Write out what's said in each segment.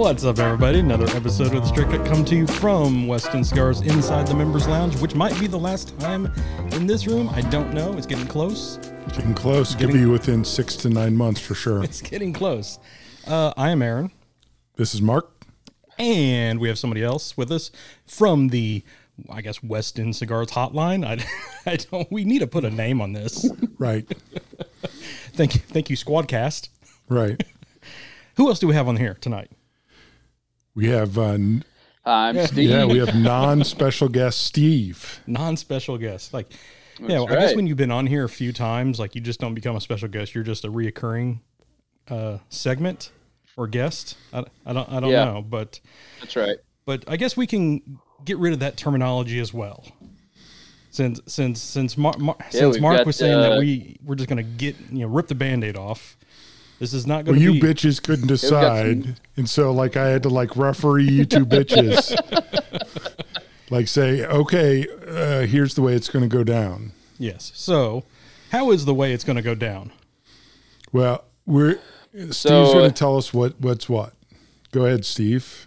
What's up, everybody? Another episode of The Straight Cut come to you from Weston Cigars inside the Members Lounge, which might be the last time in this room. I don't know. It's getting close. Getting close. Could be within 6 to 9 months for sure. It's getting close. I am Aaron. This is Mark. And we have somebody else with us from the, I guess, Weston Cigars hotline. I don't. We need to put a name on this. Right. Thank you, Squadcast. Right. Who else do we have on here tonight? We have I'm Steve. Yeah, we have non-special guest Steve. Non-special guest. Like, That's yeah, right. I guess when you've been on here a few times, like you just don't become a special guest. You're just a reoccurring segment or guest. I don't know, but That's right. But I guess we can get rid of that terminology as well. Since Mark was saying that we're just gonna rip the Band-Aid off. This is not going to be... You bitches couldn't decide, and so I had to referee you two bitches. Say, okay, here's the way it's going to go down. Yes. So, how is the way it's going to go down? Well, Steve's going to tell us what's what. Go ahead, Steve.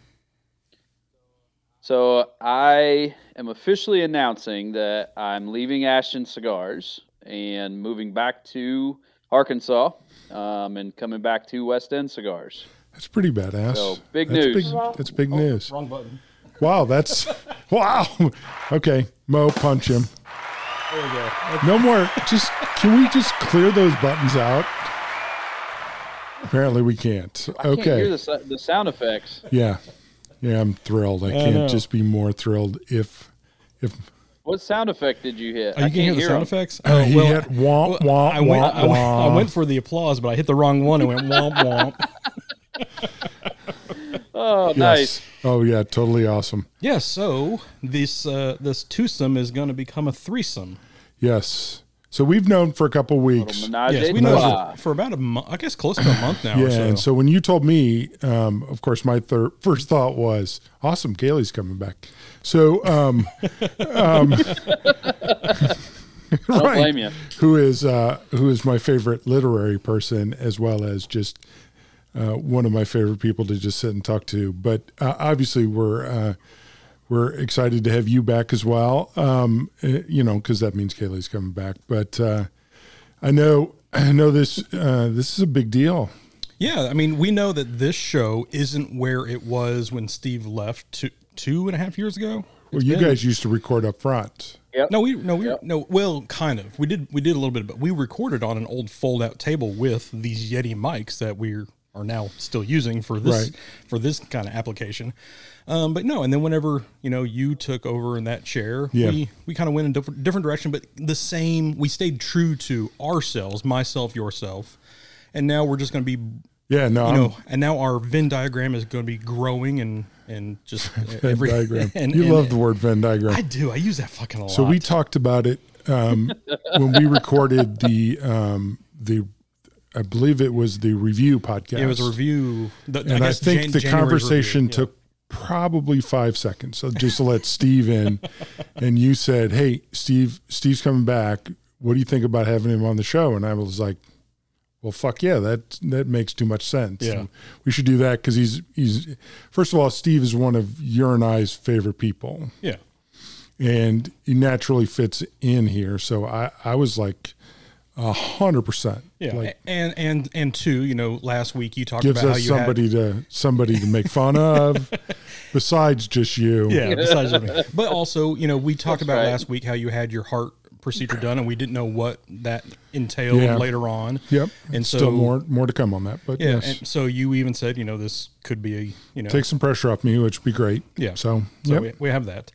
So I am officially announcing that I'm leaving Ashton Cigars and moving back to Arkansas, and coming back to West End Cigars. That's pretty badass. So big news. That's big news. Wrong button. Wow, wow. Okay, Mo, punch him. There we go. No more. Can we just clear those buttons out? Apparently we can't. I can't hear the sound effects. Yeah, I'm thrilled. I can't just be more thrilled if. What sound effect did you hit? You can hear the sound effects? He hit womp, womp, I went for the applause, but I hit the wrong one and went womp, womp. Oh, yes. Nice. Oh, yeah, totally awesome. Yeah, so this twosome is going to become a threesome. Yes. So we've known for a couple of weeks. Yes, we know for about a month, I guess close to a month now. Yeah, or so. And so when you told me, of course, my first thought was, awesome, Kaylee's coming back. So, Don't blame you. Who is my favorite literary person, as well as just one of my favorite people to just sit and talk to. But obviously, we're excited to have you back as well. Because that means Kaylee's coming back. But I know this is a big deal. Yeah, I mean, we know that this show isn't where it was when Steve left 2.5 years ago. Well, you guys used to record up front. Yep. No. Well, kind of. We did a little bit, but we recorded on an old fold-out table with these Yeti mics that we are now still using for this kind of application. But no, and then whenever you took over in that chair, we kind of went in a different direction, but the same. We stayed true to ourselves, myself, yourself, and now we're just going to be. Yeah, no, and now our Venn diagram is going to be growing and just Venn diagram. You love the word Venn diagram. I do. I use that fucking a lot. So we talked about it when we recorded the I believe it was the review podcast. It was a review. I think the conversation took probably 5 seconds. So just to let Steve in, and you said, "Hey, Steve's coming back. What do you think about having him on the show?" And I was like, well, fuck yeah, that makes too much sense. Yeah. We should do that because he's first of all, Steve is one of your and I's favorite people. Yeah. And he naturally fits in here. So I was like 100%. Yeah. And two, last week you talked gives about us how you somebody to make fun of besides just you. Yeah, besides me. But also, we talked about last week how you had your heart procedure done, and we didn't know what that entailed later on. Yep. And so still more to come on that. But yeah, yes. And so you even said, this could be take some pressure off me, which would be great. Yeah. So we have that.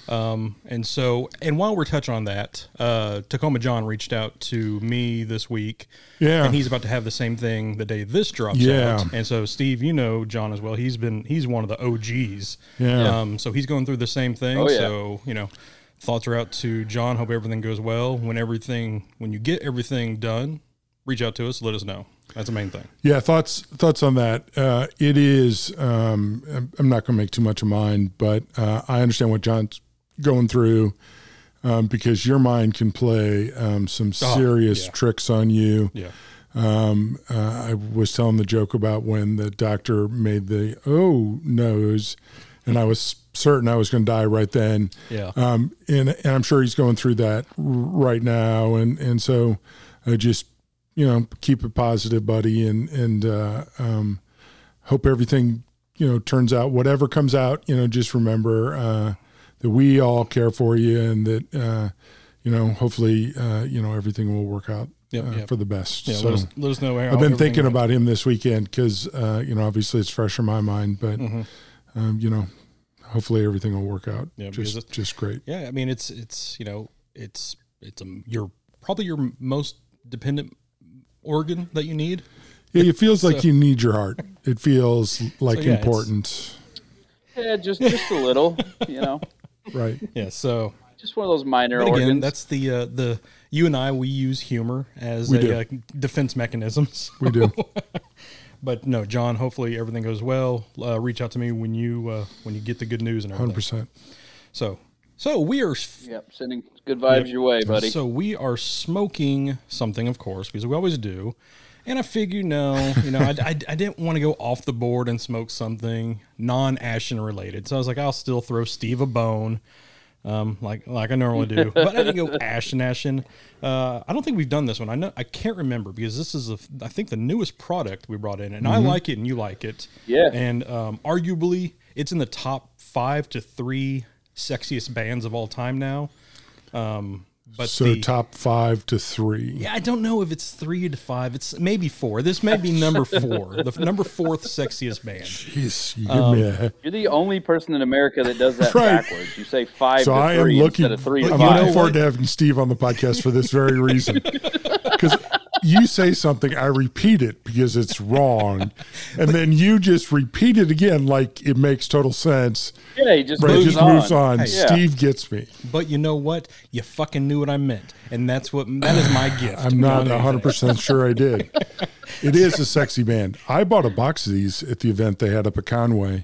And while we're touching on that, Tacoma John reached out to me this week. Yeah. And he's about to have the same thing the day this drops out. And so Steve, John as well. He's one of the OGs. Yeah. So he's going through the same thing. Oh, yeah. So, thoughts are out to John. Hope everything goes well. When you get everything done, reach out to us. Let us know. That's the main thing. Yeah. Thoughts on that. It is, I'm not going to make too much of mine, but, I understand what John's going through, because your mind can play, some serious tricks on you. Yeah. I was telling the joke about when the doctor made the nose, and I was certain I was going to die right then. Yeah. And I'm sure he's going through that right now. And so I just, keep it positive, buddy. And hope everything, turns out, whatever comes out, just remember, that we all care for you, and that, hopefully, everything will work out. For the best. Yeah, so let us know how I've been thinking about him this weekend because, obviously it's fresh in my mind, but, hopefully everything will work out. Yeah, just great. Yeah. I mean, it's you're probably your most dependent organ that you need. Yeah. It feels like you need your heart. It feels like important. Yeah. Just a little, Right. Yeah. So just one of those minor again, organs. that's the you and I, we use humor as defense mechanisms. We do. But no, John, hopefully everything goes well. Reach out to me when you get the good news and everything. 100%. So we are. Sending good vibes your way, buddy. So we are smoking something, of course, because we always do. And I figured, I didn't want to go off the board and smoke something non-Ashton related. So I was like, I'll still throw Steve a bone. Like I normally do, but I didn't go Ashton. I don't think we've done this one. I can't remember because this is I think the newest product we brought in, and I like it and you like it. Yeah. And arguably, it's in the top 5 to 3 sexiest bands of all time now. But so top 5 to 3. Yeah, I don't know if it's 3 to 5. It's maybe 4. This may be number 4, the number 4th sexiest band. Jeez, you're the only person in America that does that Right. backwards. You say 5 so to 3 I am looking, instead of 3 to I'm 5. looking forward to having Steve on the podcast for this very reason. Because you say something, I repeat it because it's wrong, and then you just repeat it again like it makes total sense. Yeah, he just Right, moves just on. moves on. Yeah. Steve gets me. But you know what? You fucking knew what I meant, and that is my gift. I'm not 100% sure I did. It is a sexy band. I bought a box of these at the event they had up at Conway.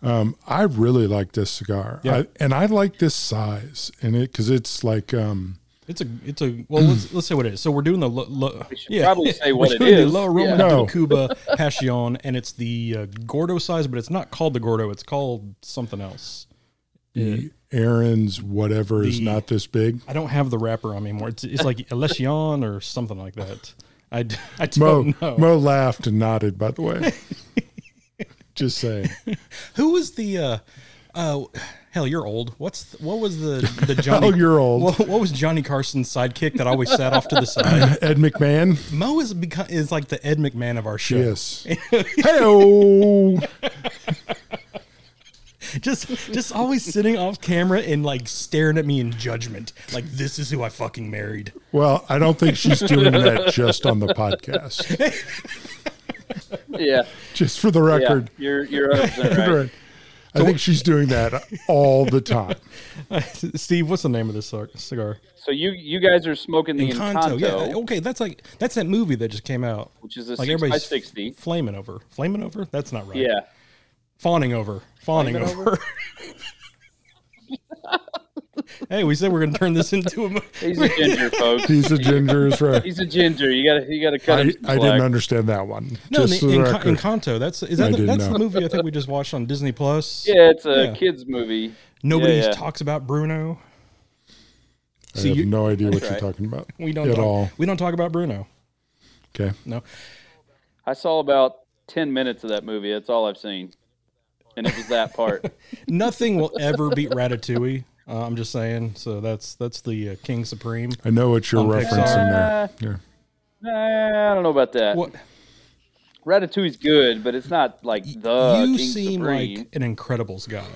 I really like this cigar, and I like this size, and because it's like. It's a well. Let's say what it is. So we're doing the We should probably say what it doing is. The low aroma No. Cuba Passion, and it's the Gordo size, but it's not called the Gordo. It's called something else. The Aaron's whatever is not this big. I don't have the wrapper on me anymore. It's like Elysion or something like that. I Mo, don't know. Mo laughed and nodded, by the way. Just saying. Who was the? Hell, you're old. What was the Johnny? Hell, you're old. What was Johnny Carson's sidekick that always sat off to the side? Ed McMahon. Mo is like the Ed McMahon of our show. Yes. Hey-o. Just always sitting off camera and like staring at me in judgment. Like, this is who I fucking married. Well, I don't think she's doing that just on the podcast. Yeah. Just for the record. Yeah, you're 100% right. I think she's doing that all the time. Steve, what's the name of this cigar? So you guys are smoking the Encanto, yeah. Okay, that's that movie that just came out, which is a like 6x60. Flaming over. That's not right. Yeah. Fawning over. Hey, we said we're going to turn this into a. He's a ginger, folks. He's a ginger, is right. He's a ginger. You gotta cut him some I slack. didn't understand that one. No, Just for the record. Encanto. That's the movie I think we just watched on Disney Plus. Yeah, it's a kids movie. Nobody talks about Bruno. I have no idea what you're talking about. We don't at all. We don't talk about Bruno. Okay. No. I saw about 10 minutes of that movie. That's all I've seen, and it was that part. Nothing will ever beat Ratatouille. I'm just saying. So that's the King Supreme. I know what you're referencing there. I don't know about that. What? Ratatouille's good, but it's not like the You King seem Supreme. like an Incredibles guy.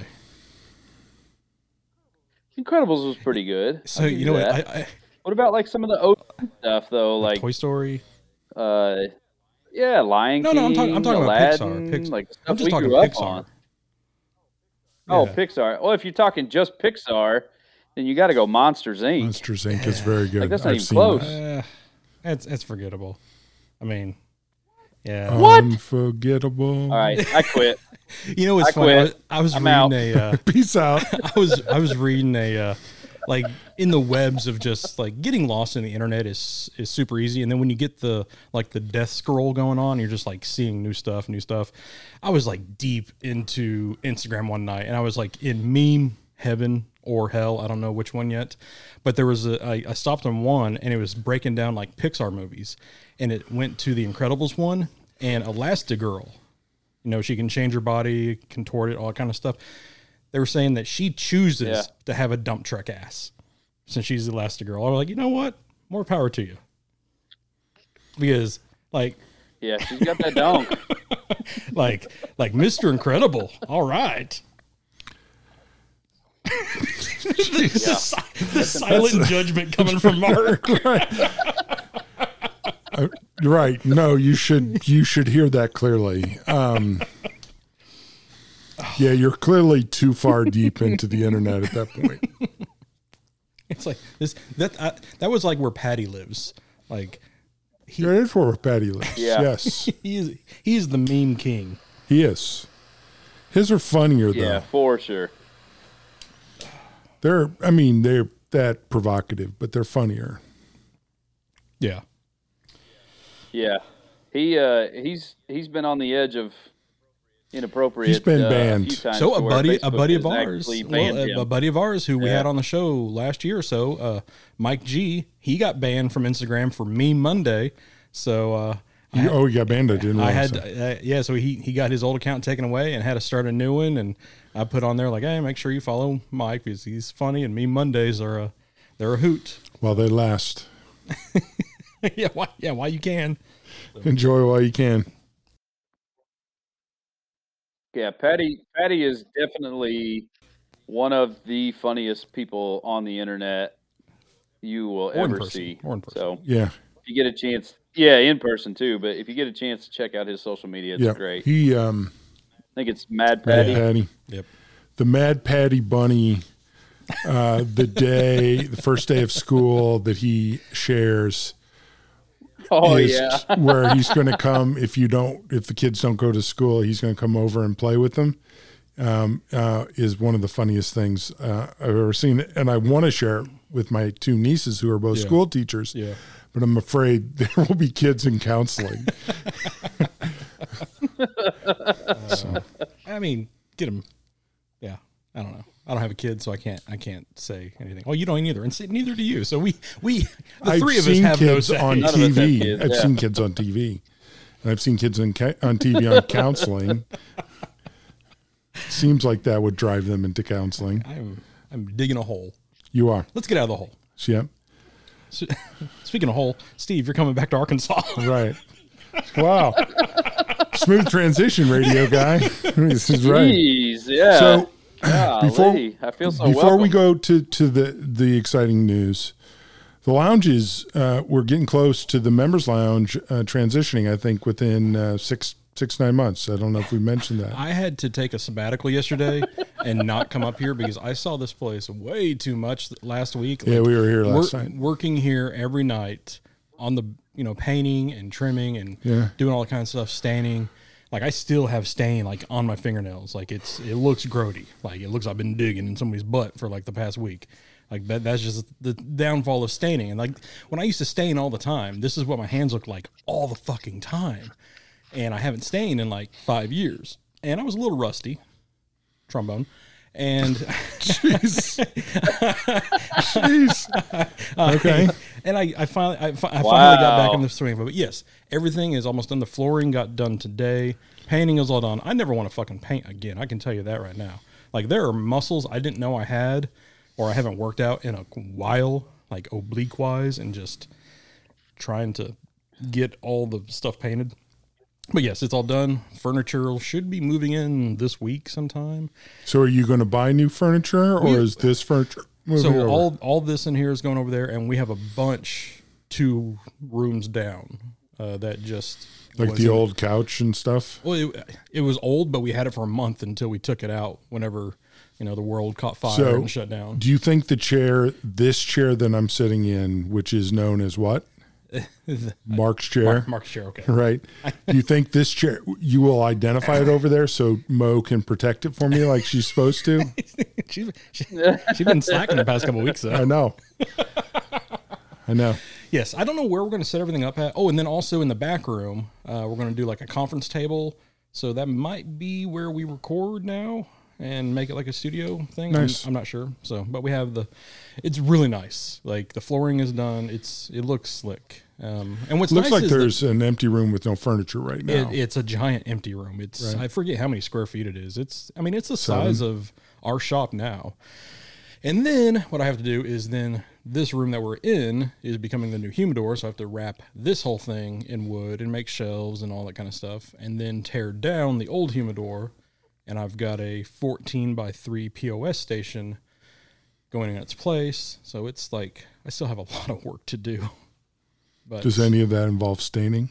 Incredibles was pretty good. So you know what? What about like some of the old stuff though, like Toy Story? Lion King. No, I'm talking about Aladdin, Pixar. like the stuff I'm just we talking grew up Pixar. on. Oh, Yeah. Pixar. Well, if you're talking just Pixar, then you got to go Monsters Inc. Monsters Inc. is very good. Like, that's not I've even seen close. that. It's forgettable. I mean, yeah. What? Unforgettable. All right, I quit. You know what's I funny? quit. I was I'm reading out. a. Peace out. I was reading a like in the webs of just like getting lost in the internet is super easy. And then when you get the death scroll going on, you're just like seeing new stuff. I was like deep into Instagram one night, and I was like in meme heaven or hell. I don't know which one yet, but there was I stopped on one, and it was breaking down like Pixar movies, and it went to the Incredibles one and Elastigirl. You know, she can change her body, contort it, all that kind of stuff. They were saying that she chooses to have a dump truck ass since she's Elastigirl. I was like, you know what? More power to you. Because, like... Yeah, she's got that donk. like Mr. Incredible. All right. the silent judgment coming from Mark. Right. No, you should hear that clearly. Yeah, you're clearly too far deep into the internet at that point. It's like this that was like where Patty lives. Like that is where Patty lives. Yeah. Yes. He's the meme king. He is. His are funnier though. Yeah, for sure. They're that provocative, but they're funnier. Yeah. Yeah. He's been on the edge of inappropriate. He's been banned. A few times So to a where buddy Facebook of has ours, actually banned him. a buddy of ours who we had on the show last year or so, Mike G, he got banned from Instagram for Meme Monday. So he got banned. I didn't realize so he got his old account taken away and had to start a new one. And I put on there like, hey, make sure you follow Mike because he's funny, and Meme Mondays are they're a hoot. Well, they last. While you can. Enjoy while you can. Yeah, Patty is definitely one of the funniest people on the internet you will ever see. Or in person. So yeah, if you get a chance, in person too. But if you get a chance to check out his social media, it's great. He I think it's Mad Patty. Mad Patty. Yep. The Mad Patty Bunny. The first day of school that he shares. Oh is yeah, where he's going to come if the kids don't go to school, he's going to come over and play with them. Is one of the funniest things I've ever seen, and I want to share it with my two nieces who are both school teachers. Yeah, but I'm afraid there will be kids in counseling. I mean, get them. Yeah, I don't know. I don't have a kid, so I can't say anything. Well, you don't either, and neither do you. So the three of us have no say. On TV. I've seen kids on TV, and I've seen kids on TV on counseling. Seems like that would drive them into counseling. I'm digging a hole. You are. Let's get out of the hole. Yeah. Speaking of hole, Steve, you're coming back to Arkansas. Right. Wow. Smooth transition, radio guy. This is right. Jeez, yeah. So. I feel so before welcome. we go to the exciting news, the lounges, we're getting close to the members lounge transitioning, I think, within 6-9 months. I don't know if we mentioned that. I had to take a sabbatical yesterday and not come up here because I saw this place way too much last week. Yeah, we were here last night. Working here every night on the, painting and trimming and doing all the kind of stuff, staining. Like I still have stain like on my fingernails. Like it looks grody. Like it looks like I've been digging in somebody's butt for like the past week. Like that's just the downfall of staining. And like when I used to stain all the time, this is what my hands look like all the fucking time. And I haven't stained in like 5 years. And I was a little rusty, trombone. And jeez. Okay. And I finally got back in the swing of it. But yes, everything is almost done. The flooring got done today. Painting is all done. I never want to fucking paint again. I can tell you that right now. Like there are muscles I didn't know I had or I haven't worked out in a while, like oblique wise, and just trying to get all the stuff painted. But yes, it's all done. Furniture should be moving in this week sometime. So are you going to buy new furniture or is this furniture moving over? all this in here is going over there, and we have a bunch 2 rooms down that just... Like the old couch and stuff? Well, it was old, but we had it for a month until we took it out whenever, the world caught fire and shut down. Do you think this chair that I'm sitting in, which is known as what? Mark's chair. Mark's chair, okay. Right. Do you think this chair, you will identify it over there so Mo can protect it for me like she's supposed to? She's been slacking the past couple of weeks, though. I know. Yes, I don't know where we're going to set everything up at. Oh, and then also in the back room, we're going to do like a conference table. So that might be where we record now and make it like a studio thing. Nice. I'm not sure. So, but we have it's really nice. Like the flooring is done. It looks slick. And what's looks nice like is there's an empty room with no furniture right now. it's a giant empty room. It's Right. I forget how many square feet it is. It's the size of our shop now. And then what I have to do is then this room that we're in is becoming the new humidor. So I have to wrap this whole thing in wood and make shelves and all that kind of stuff. And then tear down the old humidor. And I've got a 14x3 POS station going in its place. So it's like, I still have a lot of work to do. But Does any of that involve staining?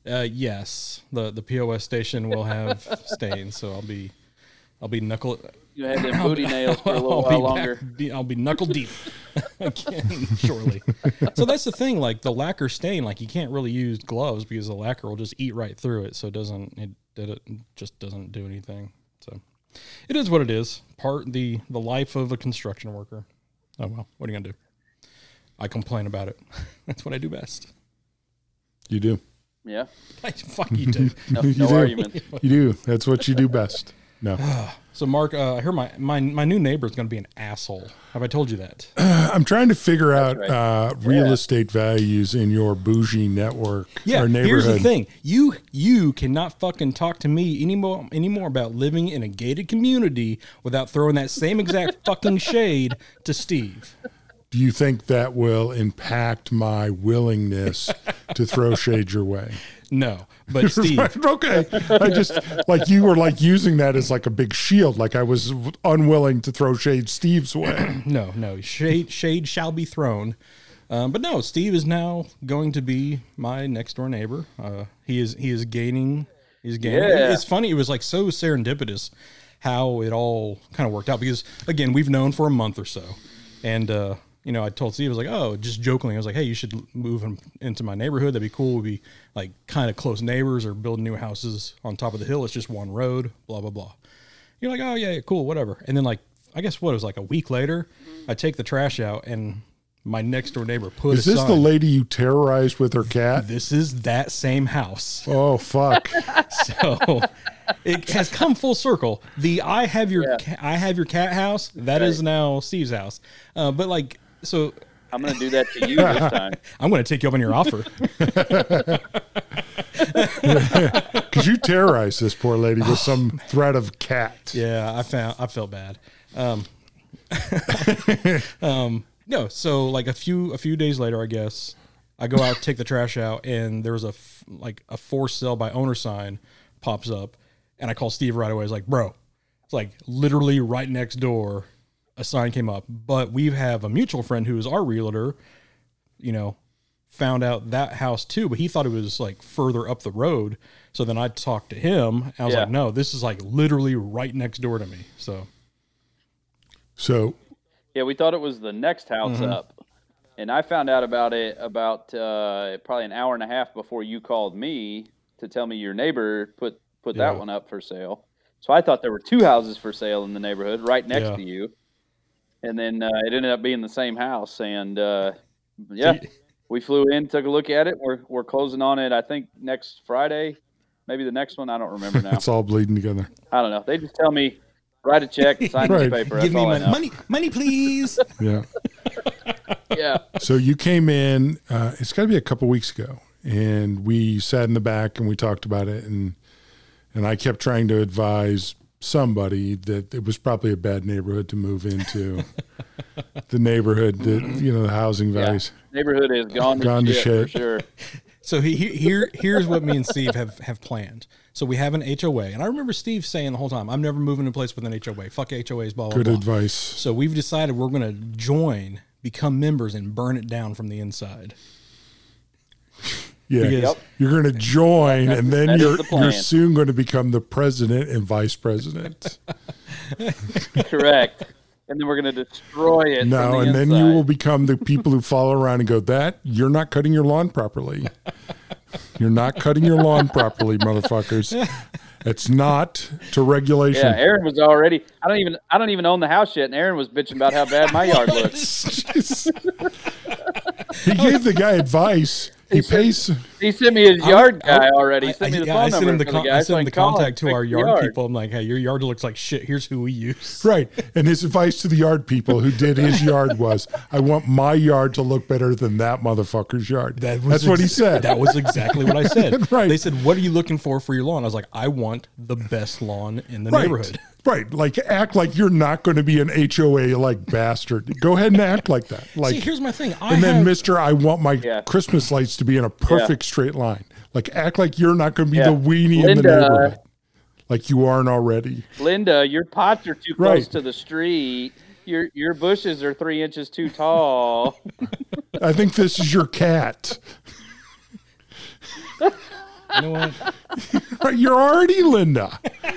yes, the POS station will have stains. So I'll be knuckle. You had them booty nails for a little while longer. I'll be knuckle deep again shortly. So that's the thing, like the lacquer stain, like you can't really use gloves because the lacquer will just eat right through it. So it just doesn't do anything. So it is what it is. The life of a construction worker. Oh well, what are you gonna do? I complain about it. That's what I do best. You do. Yeah. Fuck you too. No, You no do. argument. You do. That's what you do best. No. So Mark, I heard my new neighbor is going to be an asshole. Have I told you that? I'm trying to figure out right. real estate values in your bougie network or neighborhood. Here's the thing. You cannot fucking talk to me anymore about living in a gated community without throwing that same exact fucking shade to Steve. Do you think that will impact my willingness to throw shade your way? No, but Steve, Okay. I just, like you were like using that as like a big shield. Like I was unwilling to throw shade Steve's way. no, shade shall be thrown. But no, Steve is now going to be my next door neighbor. He is gaining. He's gaining. Yeah. It's funny. It was like so serendipitous how it all kind of worked out because again, we've known for a month or so, and I told Steve, I was like, oh, just jokingly, I was like, hey, you should move him into my neighborhood. That'd be cool. We'd be like kind of close neighbors or build new houses on top of the hill. It's just one road, blah, blah, blah. You're like, oh, yeah, cool, whatever. And then like, I guess what it was like a week later, I take the trash out and my next door neighbor put Is this the lady you terrorized with her cat? This is that same house. Oh, fuck. So it has come full circle. I have your cat house. That is now Steve's house. But like, so I'm going to do that to you this time. I'm going to take you up on your offer. Because you terrorized this poor lady with some threat of cat. Yeah, I felt bad. No, so like a few days later, I guess I go out to take the trash out, and there was a for sale by owner sign pops up, and I call Steve right away. I was like, bro, it's like literally right next door. A sign came up, but we have a mutual friend who is our realtor, found out that house too, but he thought it was like further up the road. So then I talked to him and I was like, no, this is like literally right next door to me. So yeah, we thought it was the next house up. And I found out about it about probably an hour and a half before you called me to tell me your neighbor put that one up for sale. So I thought there were two houses for sale in the neighborhood right next to you. And then it ended up being the same house. And we flew in, took a look at it. We're closing on it, I think, next Friday. Maybe the next one. I don't remember now. It's all bleeding together. I don't know. They just tell me, write a check, sign this paper. That's Give me all I know. money, please. Yeah. Yeah. So you came in, it's got to be a couple weeks ago, and we sat in the back and we talked about it. And I kept trying to advise somebody that it was probably a bad neighborhood to move into. The neighborhood, the housing values. Neighborhood is gone to shit for sure. So here's what me and Steve have planned. So we have an HOA, and I remember Steve saying the whole time, "I'm never moving to a place with an HOA. Fuck HOAs, blah blah Good blah." advice. So we've decided we're going to become members, and burn it down from the inside. Yeah, Because- you're going to join, and then that is you're the plan. soon going to become the president and vice president. Correct. And then we're going to destroy it. No, from the and then inside. you will become the people who follow around and go, you're not cutting your lawn properly. You're not cutting your lawn properly, motherfuckers. It's not to regulation. Yeah, Aaron was already. I don't even own the house yet, and Aaron was bitching about how bad my yard looks. He gave the guy advice. He sent me his yard guy already. He sent me the phone number for the guy. I sent him the contact to our yard people. I'm like, hey, your yard looks like shit. Here's who we use. Right. And his advice to the yard people who did his yard was, I want my yard to look better than that motherfucker's yard. That's what he said. That was exactly what I said. Right. They said, what are you looking for your lawn? I was like, I want the best lawn in the neighborhood. Right. Like, act like you're not going to be an HOA like bastard. Go ahead and act like that. Like, see, here's my thing. Mr. I want my Christmas lights to be in a perfect straight line. Like, act like you're not going to be the weenie in the neighborhood. Like you aren't already. Linda, your pots are too close to the street. Your bushes are 3 inches too tall. I think this is your cat. You know what? You're already Linda.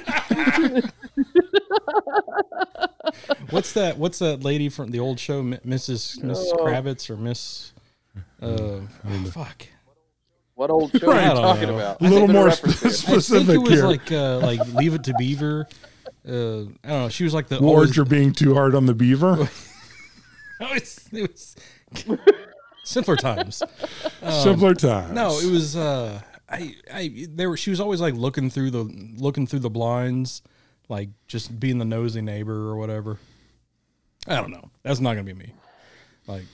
What's that lady from the old show, Miss Kravitz or Miss? Fuck. What old show are you talking about? A little more specific I think it was here. like Leave It to Beaver. I don't know. She was like the Lord, you're being too hard on the beaver. it was simpler times. Simpler times. No, it was. She was always like looking through the blinds, like just being the nosy neighbor or whatever. I don't know. That's not gonna be me. Like,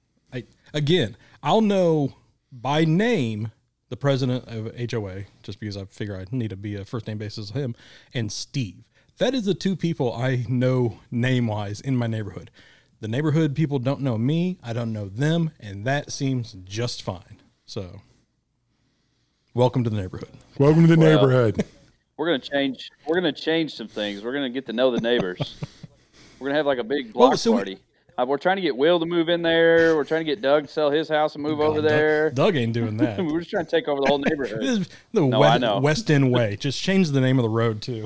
I'll know by name the president of HOA just because I figure I need to be a first name basis of him, and Steve. That is the two people I know name wise in my neighborhood. The neighborhood people don't know me. I don't know them, and that seems just fine. So, welcome to the neighborhood. Welcome to the neighborhood. We're gonna change some things. We're gonna get to know the neighbors. We're gonna have like a big block party. We're trying to get Will to move in there. We're trying to get Doug to sell his house and move over there. Doug ain't doing that. We're just trying to take over the whole neighborhood. I know. West End Way. Just change the name of the road too.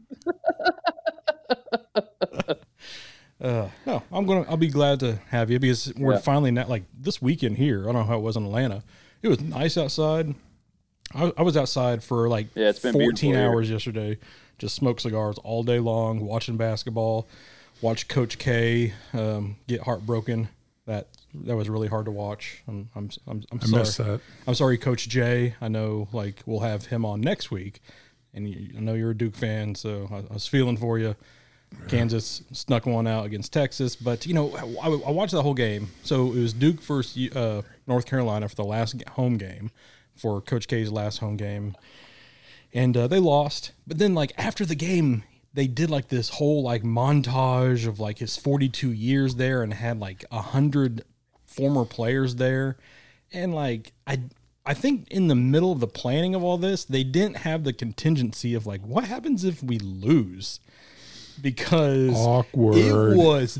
No, I'll be glad to have you because we're finally not like this weekend here. I don't know how it was in Atlanta. It was nice outside. I was outside for like it's been 14 hours yesterday. Just smoked cigars all day long, watching basketball. Watched Coach K get heartbroken. That was really hard to watch. I'm sorry. I missed that. I'm sorry, Coach Jay. I know like we'll have him on next week, and I know you're a Duke fan, so I was feeling for you. Kansas snuck one out against Texas, but I watched the whole game. So it was Duke versus North Carolina for the last home game, for Coach K's last home game, and they lost. But then like after the game, they did like this whole like montage of like his 42 years there, and had like 100 former players there, and like I think in the middle of the planning of all this, they didn't have the contingency of like what happens if we lose. Because awkward. It was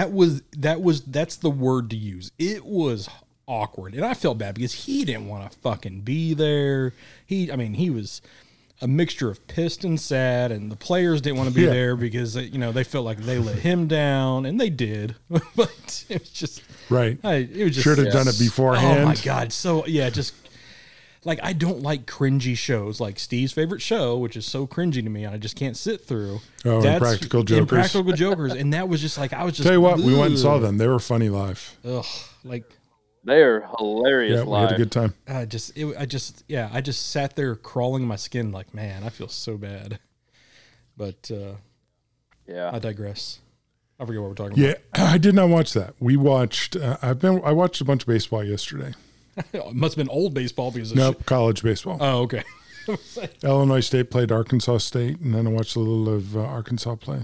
that's the word to use. It was awkward, and I felt bad because he didn't want to fucking be there. He was a mixture of pissed and sad, and the players didn't want to be there because they felt like they let him down, and they did. But it was just right. It was just should have done it beforehand. Oh my god! So just. Like, I don't like cringy shows like Steve's favorite show, which is so cringy to me, and I just can't sit through. Oh, Impractical Jokers. Impractical Jokers. And that was just like, I was just. Tell you what, we went and saw them. They were funny live. Ugh. Like. They are hilarious live. We had a good time. I just sat there crawling my skin like, man, I feel so bad. But, I digress. I forget what we're talking about. Yeah, I did not watch that. We watched, I watched a bunch of baseball yesterday. It must have been old baseball because college baseball. Oh, okay. Illinois State played Arkansas State, and then I watched a little of Arkansas play.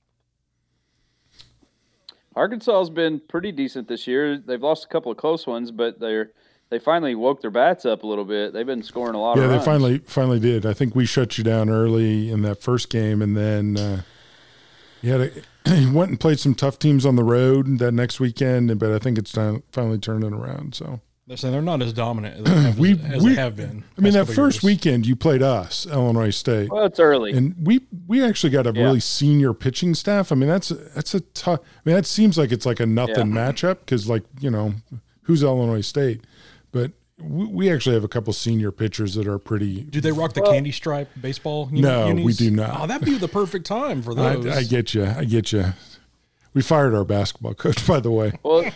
Arkansas has been pretty decent this year. They've lost a couple of close ones, but they finally woke their bats up a little bit. They've been scoring a lot of runs. Yeah, they finally did. I think we shut you down early in that first game, and then you went and played some tough teams on the road that next weekend, but I think it's finally turning around. So. They're not as dominant as they have been. I mean, that first weekend you played us, Illinois State. Well, it's early, and we actually got a really senior pitching staff. I mean, that's a tough. I mean, that seems like it's like a nothing matchup because, like, who's Illinois State, but we actually have a couple senior pitchers that are pretty. Do they rock the candy stripe baseball? No, unis? we do not. Oh, that'd be the perfect time for those. I get you. We fired our basketball coach, by the way. Well,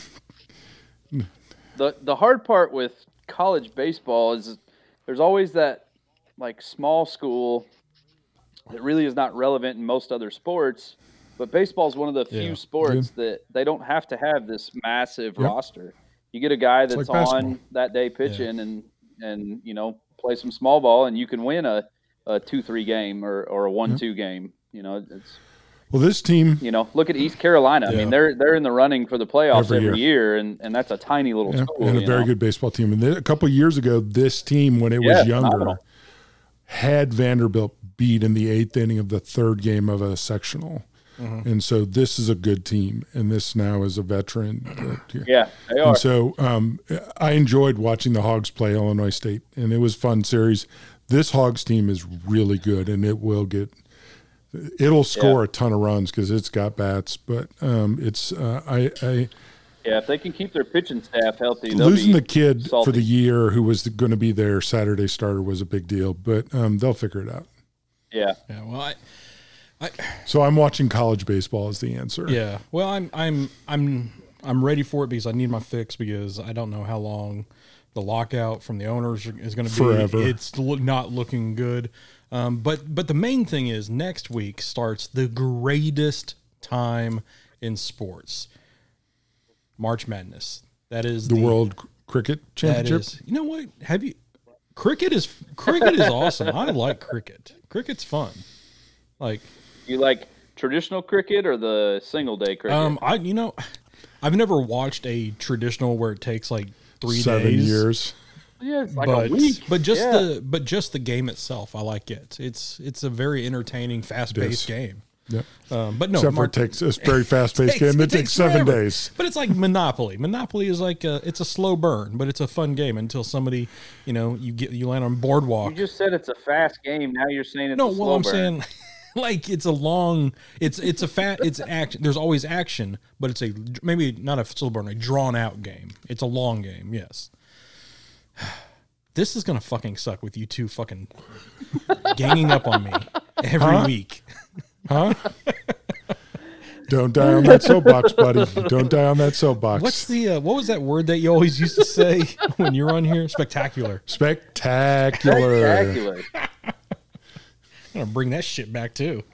the hard part with college baseball is there's always that like small school that really is not relevant in most other sports, but baseball is one of the few sports that they don't have to have this massive roster. You get a guy that's like on that day pitching and you know, play some small ball and you can win a 2-3 game or a 1-2 game. You know, it's this team. You know, look at East Carolina. I mean, they're in the running for the playoffs every year and that's a tiny little school. And a very good baseball team. And a couple of years ago, this team, when it was younger, phenomenal. Had Vanderbilt beat in the 8th inning of the 3rd game of a sectional. And so this is a good team, and this now is a veteran. Yeah, they are. And so I enjoyed watching the Hogs play Illinois State, and it was a fun series. This Hogs team is really good, and it'll score a ton of runs because it's got bats. But if they can keep their pitching staff healthy, losing the kid for the year who was going to be their Saturday starter was a big deal, but they'll figure it out. Yeah. Yeah. Well, so I'm watching college baseball as the answer. Yeah. Well, I'm ready for it because I need my fix because I don't know how long the lockout from the owners is going to be. Forever. It's not looking good. But the main thing is next week starts the greatest time in sports. March Madness. That is the World Cricket Championship. You know what? Cricket is awesome. I like cricket. Cricket's fun. Like, you like traditional cricket or the single day cricket? I've never watched a traditional where it takes like 7 years. Yeah, it's like a week. But just the game itself, I like it. It's a very entertaining, fast-paced game. Yep. But no, except for it takes a very fast-paced game that takes 7 days. But it's like Monopoly. Monopoly is like it's a slow burn, but it's a fun game until somebody, you land on Boardwalk. You just said it's a fast game. Now you're saying it's a slow burn. Saying like it's action. There's always action, but it's maybe not a slow burn, a drawn out game. It's a long game. Yes. This is gonna fucking suck with you two fucking ganging up on me every week. Huh? Don't die on that soapbox, buddy. Don't die on that soapbox. What's what was that word that you always used to say when you're on here? Spectacular. Spectacular. I'm gonna bring that shit back too.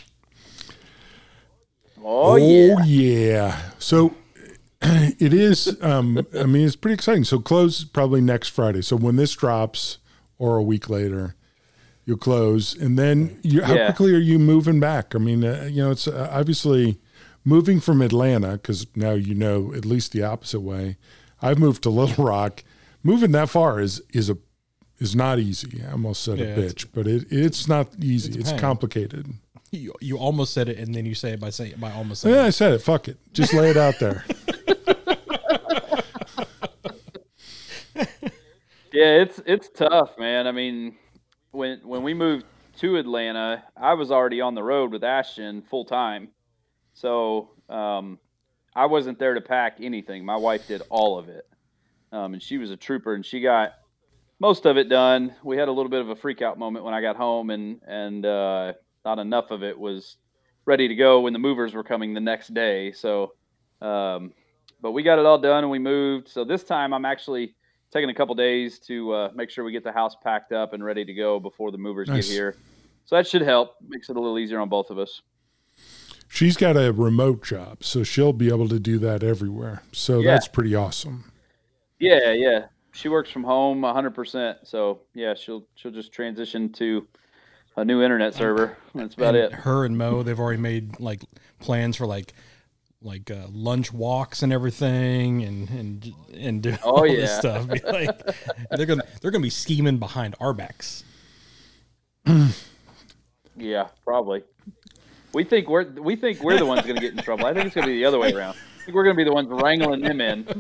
Oh yeah. So it is. It's pretty exciting. So close probably next Friday. So when this drops, or a week later, you'll close, and then how quickly are you moving back? I mean, it's obviously moving from Atlanta because now at least the opposite way. I've moved to Little Rock. Moving that far is not easy. I almost said a bitch, but it's not easy. It's complicated. You almost said it, and then you say it by almost saying it. I said it. Fuck it. Just lay it out there. Yeah, it's tough, man. I mean, when we moved to Atlanta, I was already on the road with Ashton full time, so I wasn't there to pack anything. My wife did all of it, and she was a trooper, and she got most of it done. We had a little bit of a freak out moment when I got home, and not enough of it was ready to go when the movers were coming the next day. So, but we got it all done and we moved. So this time I'm actually taking a couple days to make sure we get the house packed up and ready to go before the movers get here. So that should help. Makes it a little easier on both of us. She's got a remote job, so she'll be able to do that everywhere. So that's pretty awesome. Yeah. She works from home 100%. So yeah, she'll just transition to a new internet server. That's about it. Her and Mo, they've already made like plans for like lunch walks and everything, and do all this stuff. Like they're gonna be scheming behind our backs. Yeah, probably. We think we're the ones going to get in trouble. I think it's going to be the other way around. I think we're going to be the ones wrangling them in.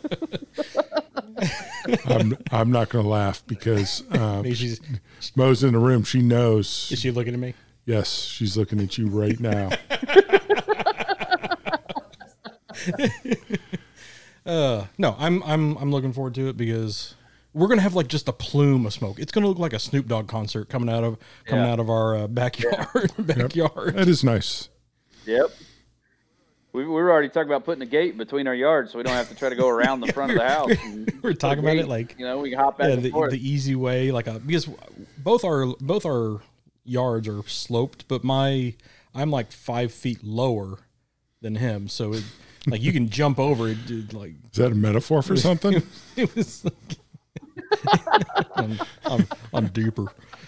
I'm not going to laugh because Mo's in the room. She knows. Is she looking at me? Yes, she's looking at you right now. No, I'm looking forward to it because we're gonna have like just a plume of smoke. It's gonna look like a Snoop Dogg concert coming out of our backyard. Yep. That is nice. Yep. We were already talking about putting a gate between our yards so we don't have to try to go around the front of the house. We're talking about it like, you know, we can hop back and forth. The easy way, because both our yards are sloped, but I'm like 5 feet lower than him, so like you can jump over it. Like, is that a metaphor for something? It was like, I'm deeper.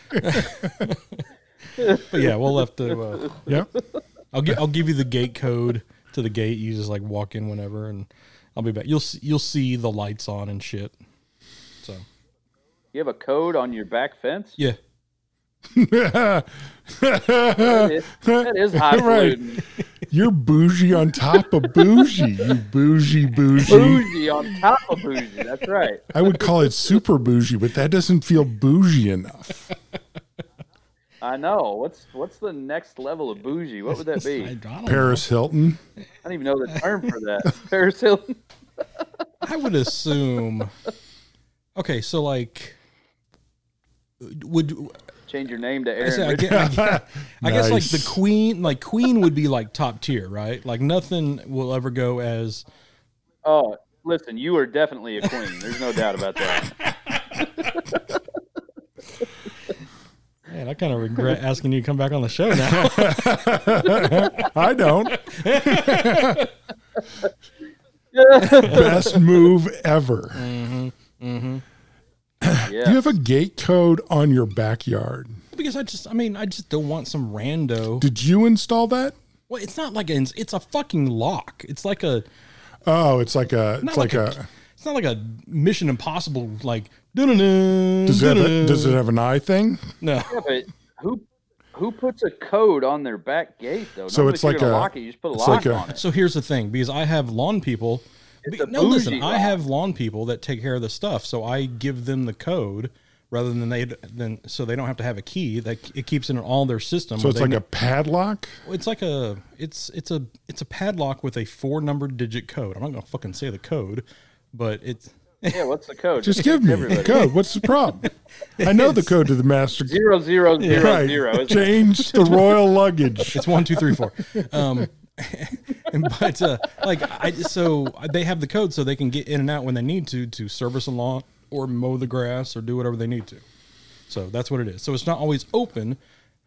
But yeah, we'll have to. Yeah, I'll give you the gate code to the gate. You just like walk in whenever, and I'll be back. You'll see the lights on and shit. So you have a code on your back fence? Yeah. that is highfalutin. Right. You're bougie on top of bougie. You bougie. Bougie on top of bougie. That's right. I would call it super bougie, but that doesn't feel bougie enough. I know. What's the next level of bougie? What would that be? I don't Paris know. Hilton. I don't even know the term for that. Paris Hilton. I would assume. Okay, so like, would change your name to Aaron? I guess like the Queen would be like top tier, right? Like nothing will ever go as. Oh, listen, you are definitely a queen. There's no doubt about that. Man, I kind of regret asking you to come back on the show now. I don't. Best move ever. Mm-hmm. Mm-hmm. Yes. Do you have a gate code on your backyard? Because I just don't want some rando. Did you install that? Well, it's not like it's a fucking lock. It's like a. Oh, it's like a. It's not like a Mission Impossible like. Does it have an eye thing? No. Yeah, but who puts a code on their back gate though? So it's like a lock it. You just put a lock on it. So here's the thing, because I have lawn people. Listen, I have lawn people that take care of the stuff, so I give them the code rather than so they don't have to have a key. That it keeps it in all their system. So it's like a padlock. It's like it's a padlock with a 4-number digit code. I'm not gonna fucking say the code, but it's. Yeah, what's the code? Just give me the code. What's the problem? I know the code to the master. 0000. Right. Change the royal luggage. It's 1 2 3 4. But so they have the code so they can get in and out when they need to service a lawn or mow the grass or do whatever they need to. So that's what it is. So it's not always open.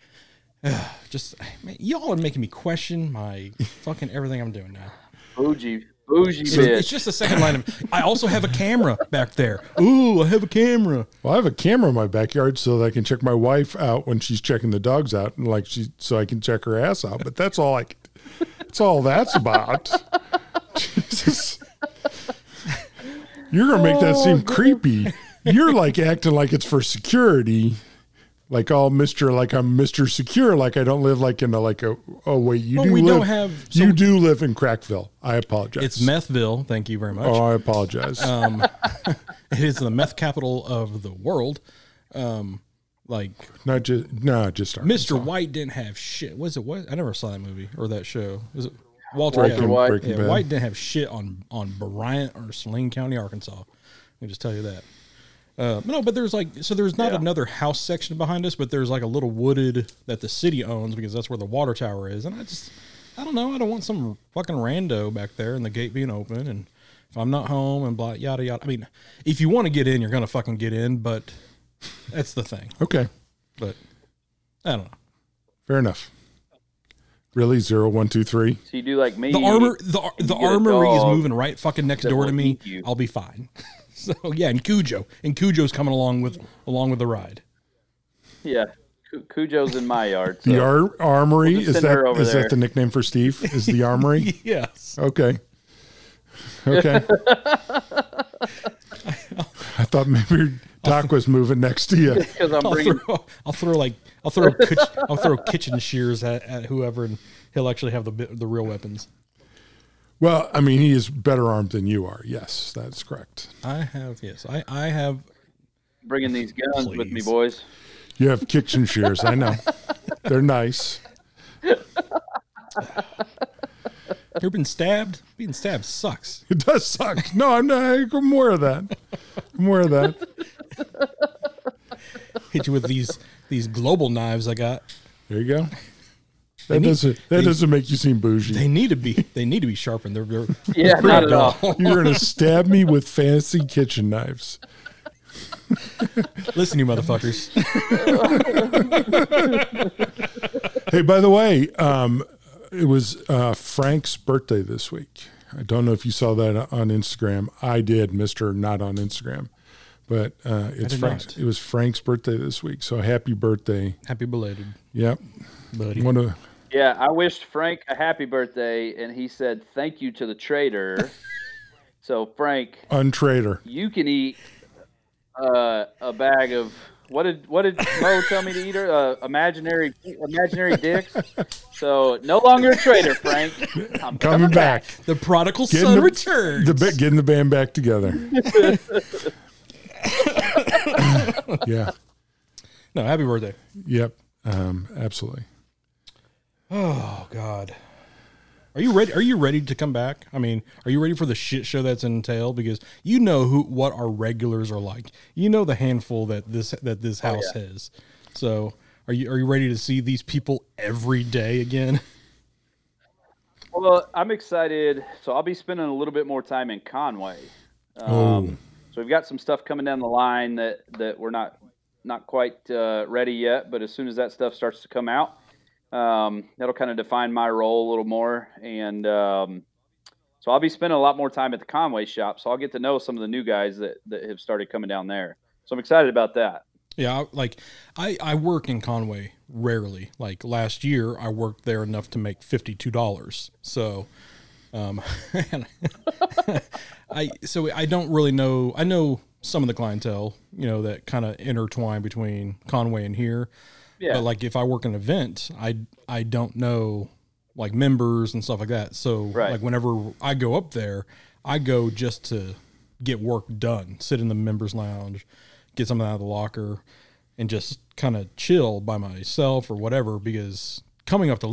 Man, y'all are making me question my fucking everything I'm doing now. Bougie it's just a second line of. I also have a camera back there. Ooh, I have a camera. Well, I have a camera in my backyard so that I can check my wife out when she's checking the dogs out, and so I can check her ass out. But that's all that's all that's about. Jesus, you're gonna make that seem creepy. You're like acting like it's for security. Like I'm Mr. Secure, like I don't live like in you do live in Crackville. I apologize. It's Methville. Thank you very much. Oh, I apologize. It is the meth capital of the world. Not just Arkansas. Mr. White didn't have shit. Was it what? I never saw that movie or that show. Is it Walter White? Yeah, White didn't have shit on Bryant or Saline County, Arkansas. Let me just tell you that. No, but there's not another house section behind us, but there's like a little wooded that the city owns because that's where the water tower is. And I don't know. I don't want some fucking rando back there and the gate being open. And if I'm not home and blah, yada, yada. I mean, if you want to get in, you're going to fucking get in, but that's the thing. Okay. But I don't know. Fair enough. Really? 0, 1, 2, 3? So you do like me. The armory is moving right fucking next door to me. I'll be fine. So yeah, and Cujo's coming along with the ride. Yeah, Cujo's in my yard. So the armory is that the nickname for Steve? Is the armory? Yes. Okay. I thought maybe Doc was moving next to you. Because I'll throw kitchen shears at whoever, and he'll actually have the real weapons. Well, I mean, he is better armed than you are. Yes, that's correct. I have. Bringing these guns with me, boys. You have kitchen shears. I know. They're nice. Ever been stabbed? Being stabbed sucks. It does suck. No, I'm not. More of that. More of that. Hit you with these global knives I got. There you go. That doesn't make you seem bougie. They need to be sharpened. They're Yeah, not at all. You're gonna stab me with fancy kitchen knives. Listen, you motherfuckers. Hey, by the way, it was Frank's birthday this week. I don't know if you saw that on Instagram. I did, Mr. Not on Instagram. But it's Frank's. Not. It was Frank's birthday this week. So happy birthday. Happy belated. Yep. Buddy. Yeah, I wished Frank a happy birthday, and he said thank you to the trader. So, Frank. Untrader. You can eat a bag of, what did Mo tell me to eat? Imaginary dicks. So, no longer a trader, Frank. I'm coming back. The prodigal son returns. Getting the band back together. Yeah. No, happy birthday. Yep. Absolutely. Oh God. Are you ready? Are you ready to come back? I mean, are you ready for the shit show that's entailed? Because you know what our regulars are like. You know the handful that this house has. So are you ready to see these people every day again? Well, I'm excited. So I'll be spending a little bit more time in Conway. So we've got some stuff coming down the line that we're not quite ready yet, but as soon as that stuff starts to come out, that'll kind of define my role a little more. And so I'll be spending a lot more time at the Conway shop, so I'll get to know some of the new guys that have started coming down there. So I'm excited about that. Yeah, I work in Conway rarely. Like last year, I worked there enough to make $52. So I don't really know. I know some of the clientele, that kind of intertwine between Conway and here. Yeah. But like if I work an event, I don't know like members and stuff like that. So like whenever I go up there, I go just to get work done, sit in the members lounge, get something out of the locker, and just kind of chill by myself or whatever. Because coming to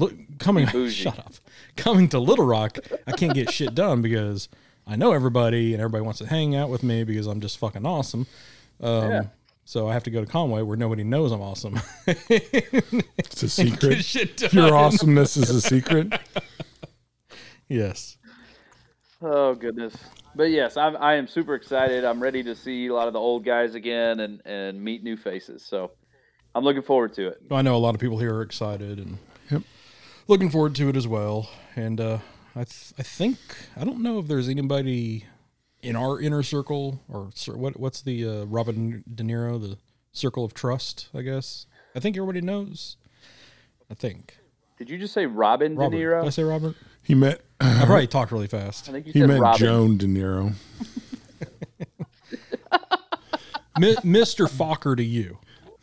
Little Rock, I can't get shit done because I know everybody and everybody wants to hang out with me because I'm just fucking awesome. So I have to go to Conway where nobody knows I'm awesome. It's a secret. Your awesomeness is a secret. Yes. Oh, goodness. But yes, I am super excited. I'm ready to see a lot of the old guys again and meet new faces. So I'm looking forward to it. I know a lot of people here are excited and looking forward to it as well. And I think, I don't know if there's anybody in our inner circle, or what's the Robert De Niro, the circle of trust, I guess. I think everybody knows. I think. Did you just say Robin De Niro? Did I say Robert? He met. I probably talked really fast. I think he met Robin. Joan De Niro. Mr. Fokker to you.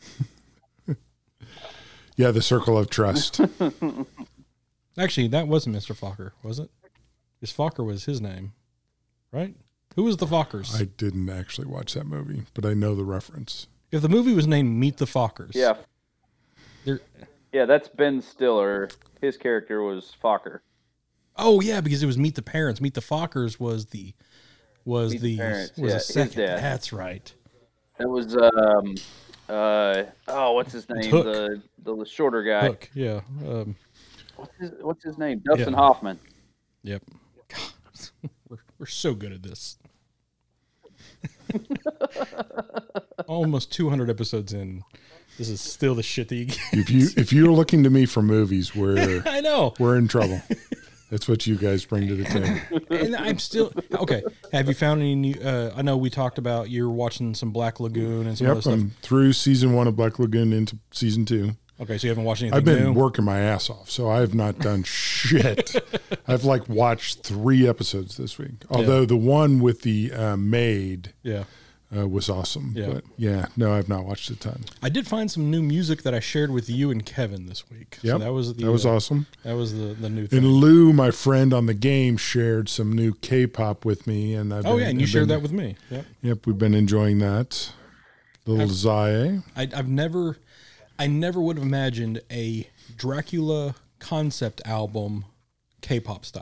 Yeah, the circle of trust. Actually, that wasn't Mr. Fokker, was it? Because Fokker was his name, right? Who was the Fokkers? I didn't actually watch that movie, but I know the reference. If the movie was named Meet the Fokkers. Yeah. Yeah, that's Ben Stiller. His character was Fokker. Oh yeah, because it was Meet the Parents. Meet the Fokkers was the second. That's right. It was what's his name? The shorter guy. Hook, yeah. What's his name? Dustin Hoffman. Yep. God, we're so good at this. Almost 200 episodes in, this is still the shit that you get. If you're looking to me for movies, I know we're in trouble. That's what you guys bring to the table. And I'm still okay. Have you found any new? I know we talked about you're watching some Black Lagoon and some other stuff. I'm through season 1 of Black Lagoon into season 2. Okay, so you haven't watched anything I've been new? working my ass off, so I have not done shit. I've watched 3 episodes this week. Although the one with the maid was awesome. Yeah. But I've not watched a ton. I did find some new music that I shared with you and Kevin this week. Yep, so that was awesome. That was the new thing. And Lou, my friend on the game, shared some new K-pop with me. And and you shared that with me. Yep. Yep, we've been enjoying that. Little Zaye. I never would have imagined a Dracula concept album K-pop style.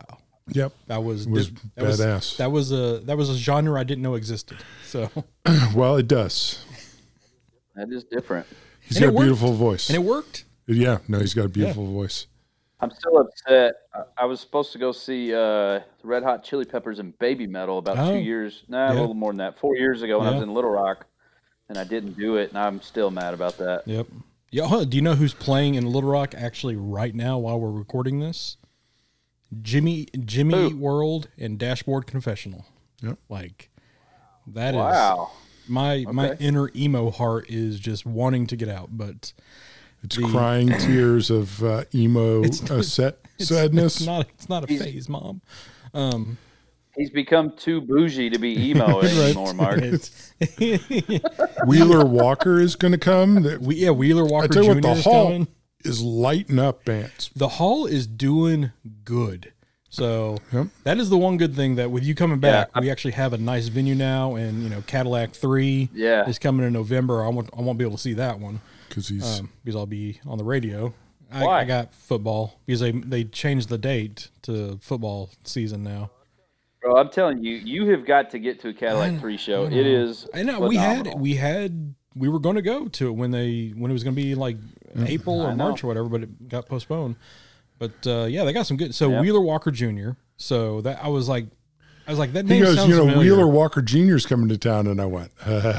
Yep. That was badass. That was a genre I didn't know existed. So well, it does. That is different. He's got a beautiful voice. And it worked. Yeah, no, he's got a beautiful voice. I'm still upset. I was supposed to go see Red Hot Chili Peppers and Baby Metal about 2 years, a little more than that, 4 years ago when I was in Little Rock, and I didn't do it, and I'm still mad about that. Yep. Yeah. Do you know who's playing in Little Rock actually right now while we're recording this? Jimmy Eat World and Dashboard Confessional. Yep. Like that is my inner emo heart is just wanting to get out, but it's crying tears of emo sadness. It's not a phase, Mom. He's become too bougie to be emo anymore, Mark. Wheeler Walker is going to come. Wheeler Walker I tell you Jr. what, the is Hall coming. Is lighting up bands. The Hall is doing good. So that is the one good thing that with you coming back, we actually have a nice venue now, and Cadillac 3 is coming in November. I won't be able to see that one because I'll be on the radio. I got football because they changed the date to football season now. Bro, I'm telling you, you have got to get to a Cadillac 3 show. It is. I know we were going to go to it when it was going to be like April or March or whatever, but it got postponed. But they got some good. So Wheeler Walker Jr. So that I was like that name sounds familiar. Wheeler Walker Jr. is coming to town, and I went.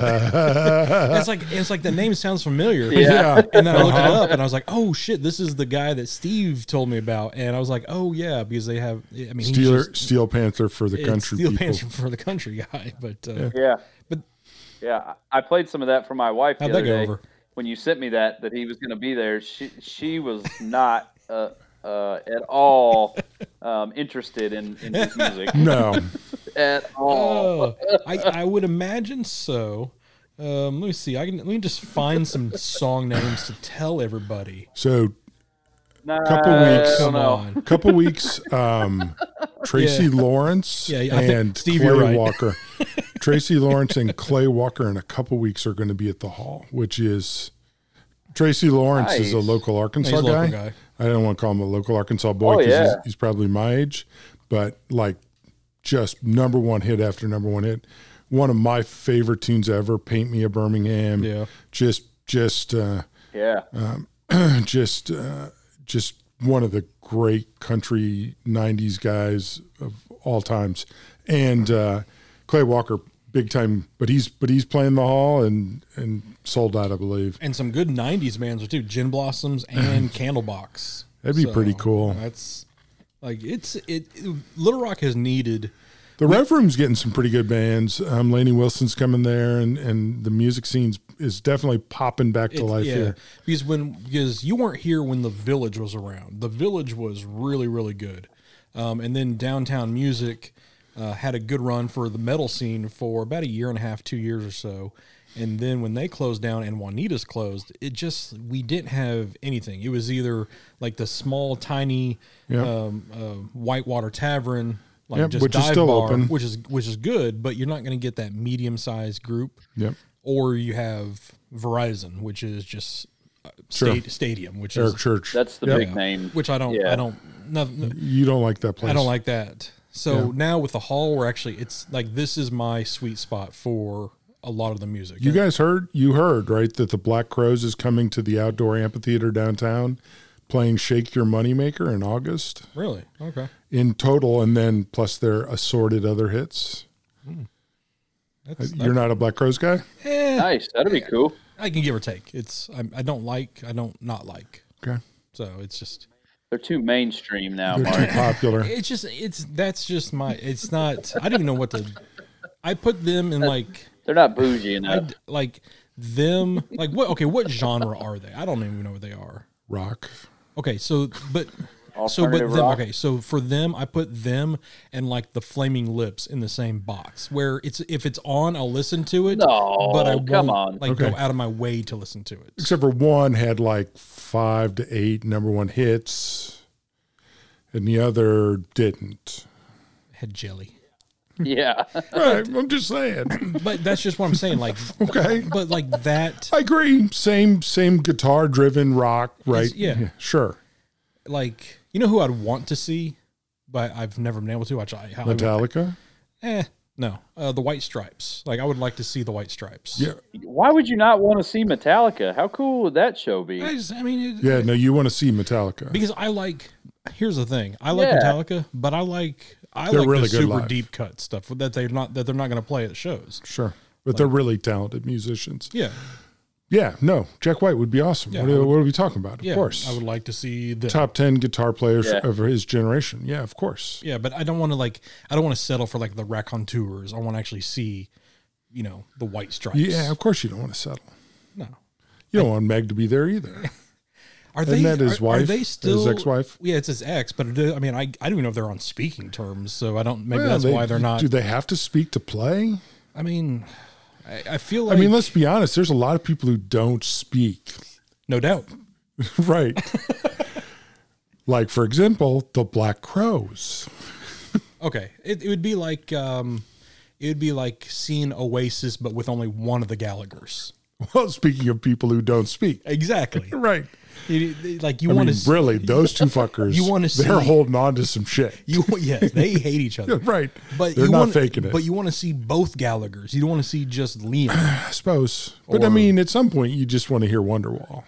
it's like the name sounds familiar. Yeah. And then I looked it up, and I was like, oh shit, this is the guy that Steve told me about. And I was like, oh yeah, because they have. I mean, Steel Panther for the country. Steel Panther for the country guy, but I played some of that for my wife the other day. Over? When you sent me that he was going to be there, she was not. At all interested in his music. No. At all. I would imagine so. Let me see. Let me just find some song names to tell everybody. So couple weeks Tracy Lawrence and Steve, Clay Walker. Tracy Lawrence and Clay Walker in a couple weeks are going to be at the Hall, which is Tracy Lawrence is a local Arkansas guy. I don't want to call him a local Arkansas boy because he's probably my age, but like just number one hit after number one hit. One of my favorite tunes ever, "Paint Me a Birmingham." Yeah, just one of the great country '90s guys of all times, and Clay Walker. Big time, but he's playing the Hall and sold out, I believe. And some good '90s bands too, Gin Blossoms and Candlebox. That'd be pretty cool. That's like Little Rock has needed. The Rev Room's getting some pretty good bands. Lainey Wilson's coming there, and the music scene is definitely popping back to life here. Because you weren't here when the Village was around. The Village was really, really good, and then Downtown Music. Had a good run for the metal scene for about a year and a half, 2 years or so. And then when they closed down and Juanita's closed, we didn't have anything. It was either like the small, tiny Whitewater Tavern, just which dive is still bar, open. which is good, but you're not going to get that medium-sized group. Yep. Or you have Verizon, which is just stadium, which Eric is Church. That's the big name. Which I don't. You don't like that place. I don't like that. So now with the Hall, we're actually, it's like, this is my sweet spot for a lot of the music. You guys heard, right, that the Black Crowes is coming to the outdoor amphitheater downtown playing Shake Your Moneymaker in August. Really? Okay. In total, and then plus their assorted other hits. You're not a Black Crowes guy? Nice. That'd be cool. I can give or take. I don't not like. Okay. So it's just. They're too mainstream now, They're Mark. too popular. That's just my, it's not, I don't even know what to, I put them in like. They're not bougie enough. What genre are they? I don't even know what they are. Rock. Okay, so for them, I put them and like the Flaming Lips in the same box. Where if it's on, I'll listen to it. No, but I won't go Okay. out of my way to listen to it. Except for one had like 5 to 8 number one hits, and the other didn't. Had jelly. Yeah. Right, I'm just saying. But that's just what I'm saying. Like, okay, but like that. I agree. Same guitar driven rock, right? Yeah, sure. Like, you know who I'd want to see? but I've never been able to. Metallica? No. The White Stripes. Like, I would like to see the White Stripes. Yeah. Why would you not want to see Metallica? How cool would that show be? No, you want to see Metallica. Because here's the thing. I like Metallica, but I like really the super live. deep cut stuff that they're not going to play at the shows. Sure. But they're really talented musicians. Yeah. Yeah, no, Jack White would be awesome. Yeah, what are we talking about? Of course. I would like to see the top 10 guitar players of his generation. Yeah, of course. Yeah, but I don't want to settle for like the Raconteurs. I want to actually see, the White Stripes. Yeah, of course you don't want to settle. No. You don't want Meg to be there either. Isn't that his wife? Are they still his ex-wife? Yeah, it's his ex, but I don't even know if they're on speaking terms, so I don't that's why they're not. Do they have to speak to play? I mean, I feel like let's be honest, there's a lot of people who don't speak. No doubt. Right. Like, for example, the Black Crowes. Okay. It would be like seeing Oasis but with only one of the Gallaghers. Well, speaking of people who don't speak. Exactly. Right. Really, those two fuckers. You want to see? They're holding on to some shit. They hate each other. Right. But they're not faking it. But you want to see both Gallaghers. You don't want to see just Liam. I suppose. But at some point, you just want to hear Wonderwall.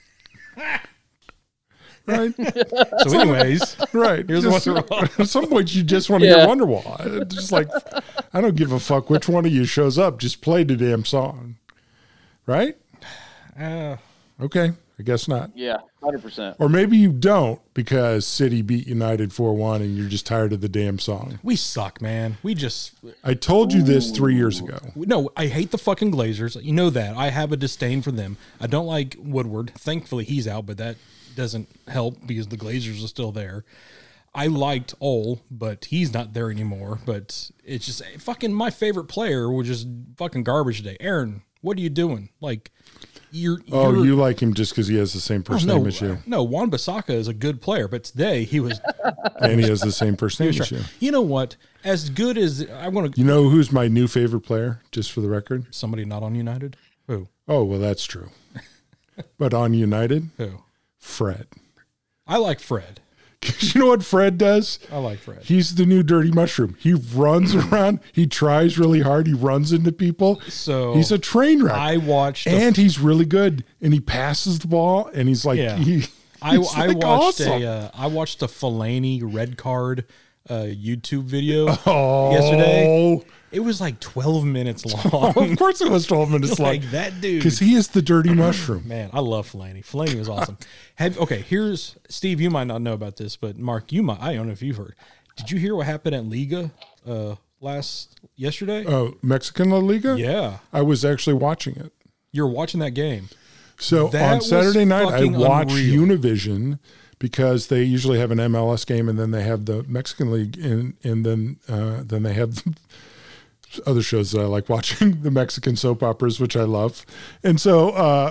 Right. So, anyways, right. Here's Wonderwall. At some point, you just want to hear Wonderwall. Just like, I don't give a fuck which one of you shows up. Just play the damn song. Right. Okay. I guess not. Yeah, 100%. Or maybe you don't because City beat United 4-1 and you're just tired of the damn song. We suck, man. I told you this 3 years ago. No, I hate the fucking Glazers. You know that. I have a disdain for them. I don't like Woodward. Thankfully, he's out, but that doesn't help because the Glazers are still there. I liked Ole, but he's not there anymore. But it's just fucking my favorite player was just fucking garbage today. Aaron, what are you doing? Like, you like him just because he has the same first name as you? No, Wan-Bissaka is a good player, but today he was, and he has the same first name as you. You know what? As good as I want to, you know who's my new favorite player? Just for the record, somebody not on United. Who? Oh well, that's true. But on United, who? Fred. I like Fred. You know what Fred does? I like Fred. He's the new dirty mushroom. He runs around. He tries really hard. He runs into people. So he's a train wreck. I watched, he's really good. And he passes the ball. And he's like, I watched awesome. I watched a Fellaini red card YouTube video yesterday. It was like 12 minutes long. Of course it was 12 minutes long. Like that dude. Because he is the dirty mushroom. Man, I love Fellaini. Fellaini was awesome. Here's Steve, you might not know about this, but Mark, you might. I don't know if you've heard. Did you hear what happened at Liga yesterday? Oh, Mexican La Liga? Yeah. I was actually watching it. You were watching that game. So on Saturday night, I watched Univision because they usually have an MLS game and then they have the Mexican League and then they have other shows that I like watching, the Mexican soap operas, which I love. And so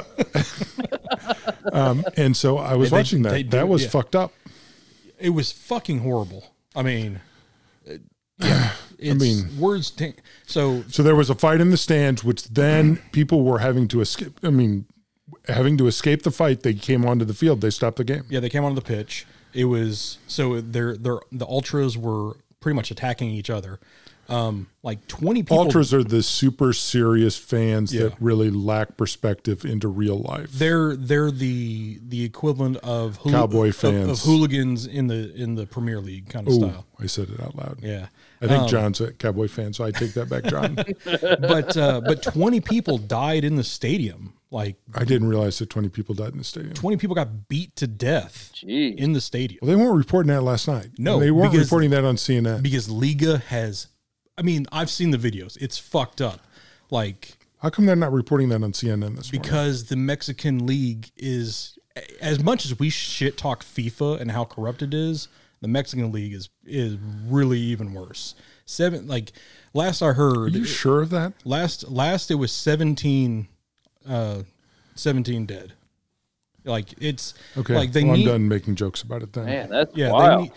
I was watching that. That was fucked up. It was fucking horrible. I mean, words. So there was a fight in the stands, which then people were having to escape. Having to escape the fight, they came onto the field. They stopped the game. Yeah, they came onto the pitch. It was the ultras were pretty much attacking each other. Like 20 people. Ultras are the super serious fans that really lack perspective into real life. They're the equivalent of cowboy fans of hooligans in the Premier League kind of style. I said it out loud. Yeah, I think John's a cowboy fan, so I take that back, John. but 20 people died in the stadium. Like, I didn't realize that 20 people died in the stadium. 20 people got beat to death in the stadium. Well, they weren't reporting that last night. No, they weren't reporting that on CNN because Liga has. I mean, I've seen the videos. It's fucked up. Like, how come they're not reporting that on CNN this morning? Because the Mexican League is, as much as we shit talk FIFA and how corrupt it is, the Mexican League is really even worse. Last I heard. Are you sure of that? Last it was 17 dead. Like, it's okay. Like I'm done making jokes about it then. Man, that's wild.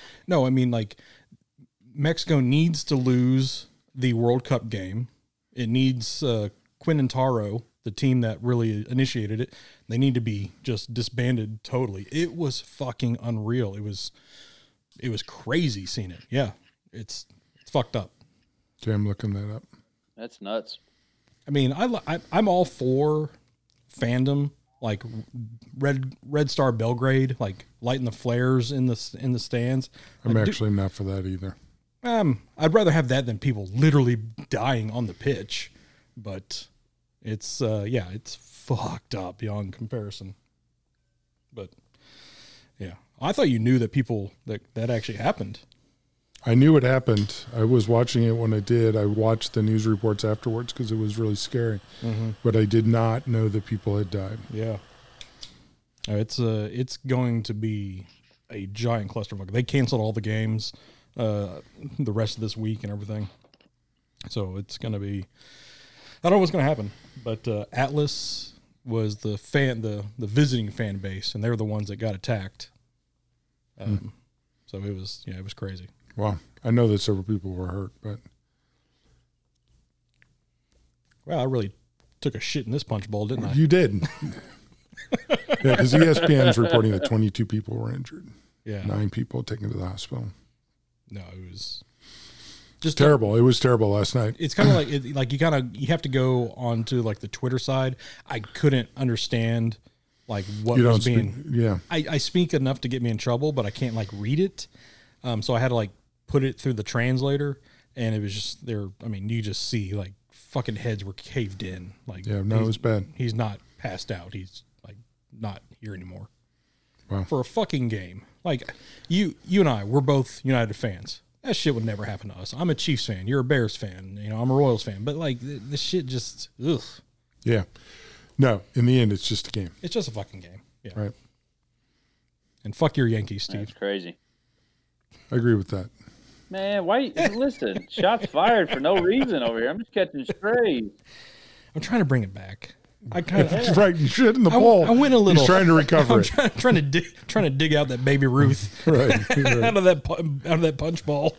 Mexico needs to lose the World Cup game. It needs Quintero, the team that really initiated it. They need to be just disbanded totally. It was fucking unreal. It was was crazy seeing it. Yeah, it's fucked up. Okay, I'm looking that up. That's nuts. I mean, I'm all for fandom, like Red Star Belgrade, like lighting the flares in the stands. I'm actually not for that either. I'd rather have that than people literally dying on the pitch, but it's it's fucked up beyond comparison. But yeah, I thought you knew that people that actually happened. I knew it happened. I was watching it when I did. I watched the news reports afterwards because it was really scary. Mm-hmm. But I did not know that people had died. Yeah, it's going to be a giant clusterfuck. They canceled all the games, the rest of this week and everything. So it's going to be. I don't know what's going to happen, but Atlas was the visiting fan base, and they were the ones that got attacked. So it was crazy. Well, I know that several people were hurt, but I really took a shit in this punch bowl, didn't I? You did. Yeah, because ESPN's reporting that 22 people were injured. Yeah, 9 people taken to the hospital. No, it was just terrible. It was terrible last night. It's kind of like you have to go onto like the Twitter side. I couldn't understand like what was being. Yeah, I speak enough to get me in trouble, but I can't like read it. So I had to like put it through the translator, and it was just there. I mean, you just see like fucking heads were caved in. Like, yeah, no, it was bad. He's not passed out. He's like not here anymore. Wow. For a fucking game. Like you and I, we're both United fans. That shit would never happen to us. I'm a Chiefs fan. You're a Bears fan. You know, I'm a Royals fan. But like this shit just ugh. Yeah. No, in the end, it's just a game. It's just a fucking game. Yeah. Right. And fuck your Yankees, Steve. That's crazy. I agree with that. Man, why? Listen, shots fired for no reason over here. I'm just catching strays. I'm trying to bring it back. I kind of right. You shit in the bowl. I went a little. He's trying to recover it. Trying to dig out that Baby Ruth right. out of that punch ball.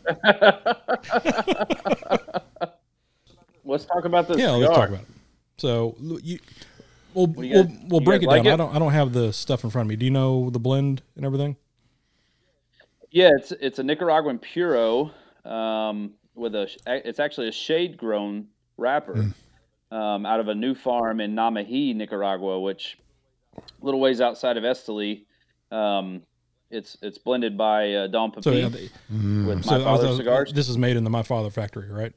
Let's talk about this. Yeah, cigar. let's talk about it. So we'll break it down. Like I don't have the stuff in front of me. Do you know the blend and everything? Yeah, it's a Nicaraguan Puro it's actually a shade grown wrapper out of a new farm in Namají, Nicaragua, which a little ways outside of Esteli. It's blended by Don Pepe with My Father cigars. This is made in the My Father factory, right?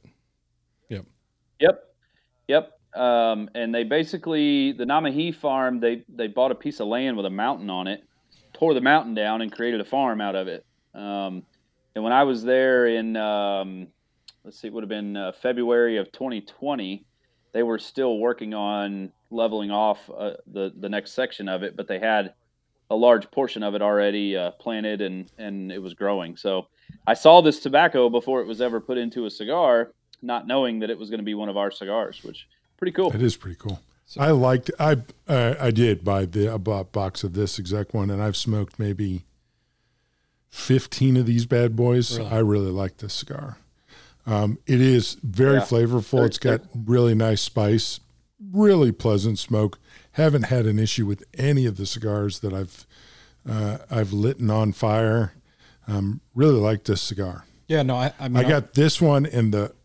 Yep. And they basically, the Namají farm, they bought a piece of land with a mountain on it, tore the mountain down, and created a farm out of it. And when I was there in, it would have been February of 2020, they were still working on leveling off the next section of it, but they had a large portion of it already planted and it was growing. So I saw this tobacco before it was ever put into a cigar, not knowing that it was going to be one of our cigars, which pretty cool. It is pretty cool. So, I did buy a box of this exact one, and I've smoked maybe 15 of these bad boys. Really? I really like this cigar. It is very flavorful. It's got really nice spice, really pleasant smoke. Haven't had an issue with any of the cigars that I've lit on fire. Really like this cigar. Yeah, no, I got this one and the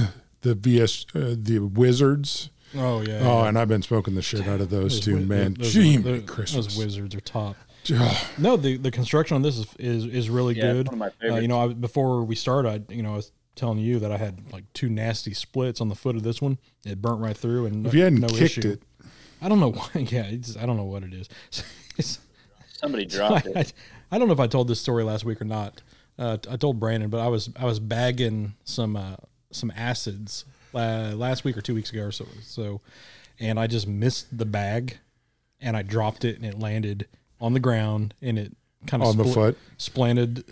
the Wizards. Oh yeah. Oh, yeah. And I've been smoking the shit out of those too, man. Those Wizards are top. No, the construction on this is really good. One of my favorites. Before we started, I was telling you that I had like 2 nasty splits on the foot of this one. It burnt right through, and if you hadn't kicked it, I don't know why. Yeah, I don't know what it is. Somebody dropped it. I don't know if I told this story last week or not. I told Brandon, but I was bagging some acids last week or 2 weeks ago or so, and I just missed the bag, and I dropped it, and it landed on the ground, and it kind of the foot splanted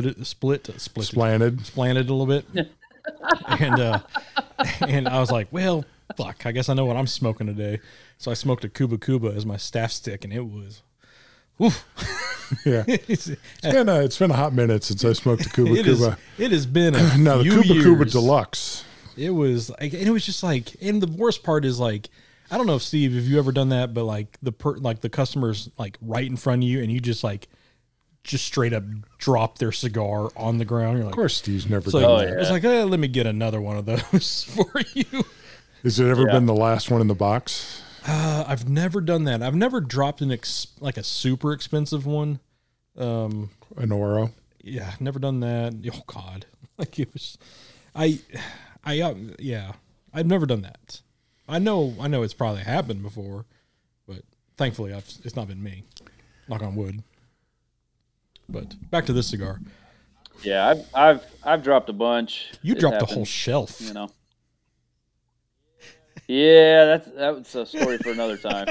a little bit, and I was like, well, fuck, I guess I know what I'm smoking today. So I smoked a Cuba Cuba as my staff stick, and it was, woof. Yeah, it's been a hot minute since I smoked a Cuba Cuba. It has been the Cuba years. Cuba Deluxe. It was like, and it was just like, and the worst part is like, I don't know if Steve, if you ever done that, but like the customers like right in front of you, and you just like just straight up drop their cigar on the ground. You're like, Of course, Steve's never so done that. yeah. it's like, let me get another one of those for you. Has it ever Yeah. been the last one in the box? I've never done that. I've never dropped like a super expensive one. An Oro? Yeah, never done that. Oh God, like it was, yeah, I've never done that. I know it's probably happened before, but thankfully it's not been me. Knock on wood. But back to this cigar. Yeah, I've dropped a bunch. You It dropped the whole happens, shelf. you know. Yeah, that's a story for another time.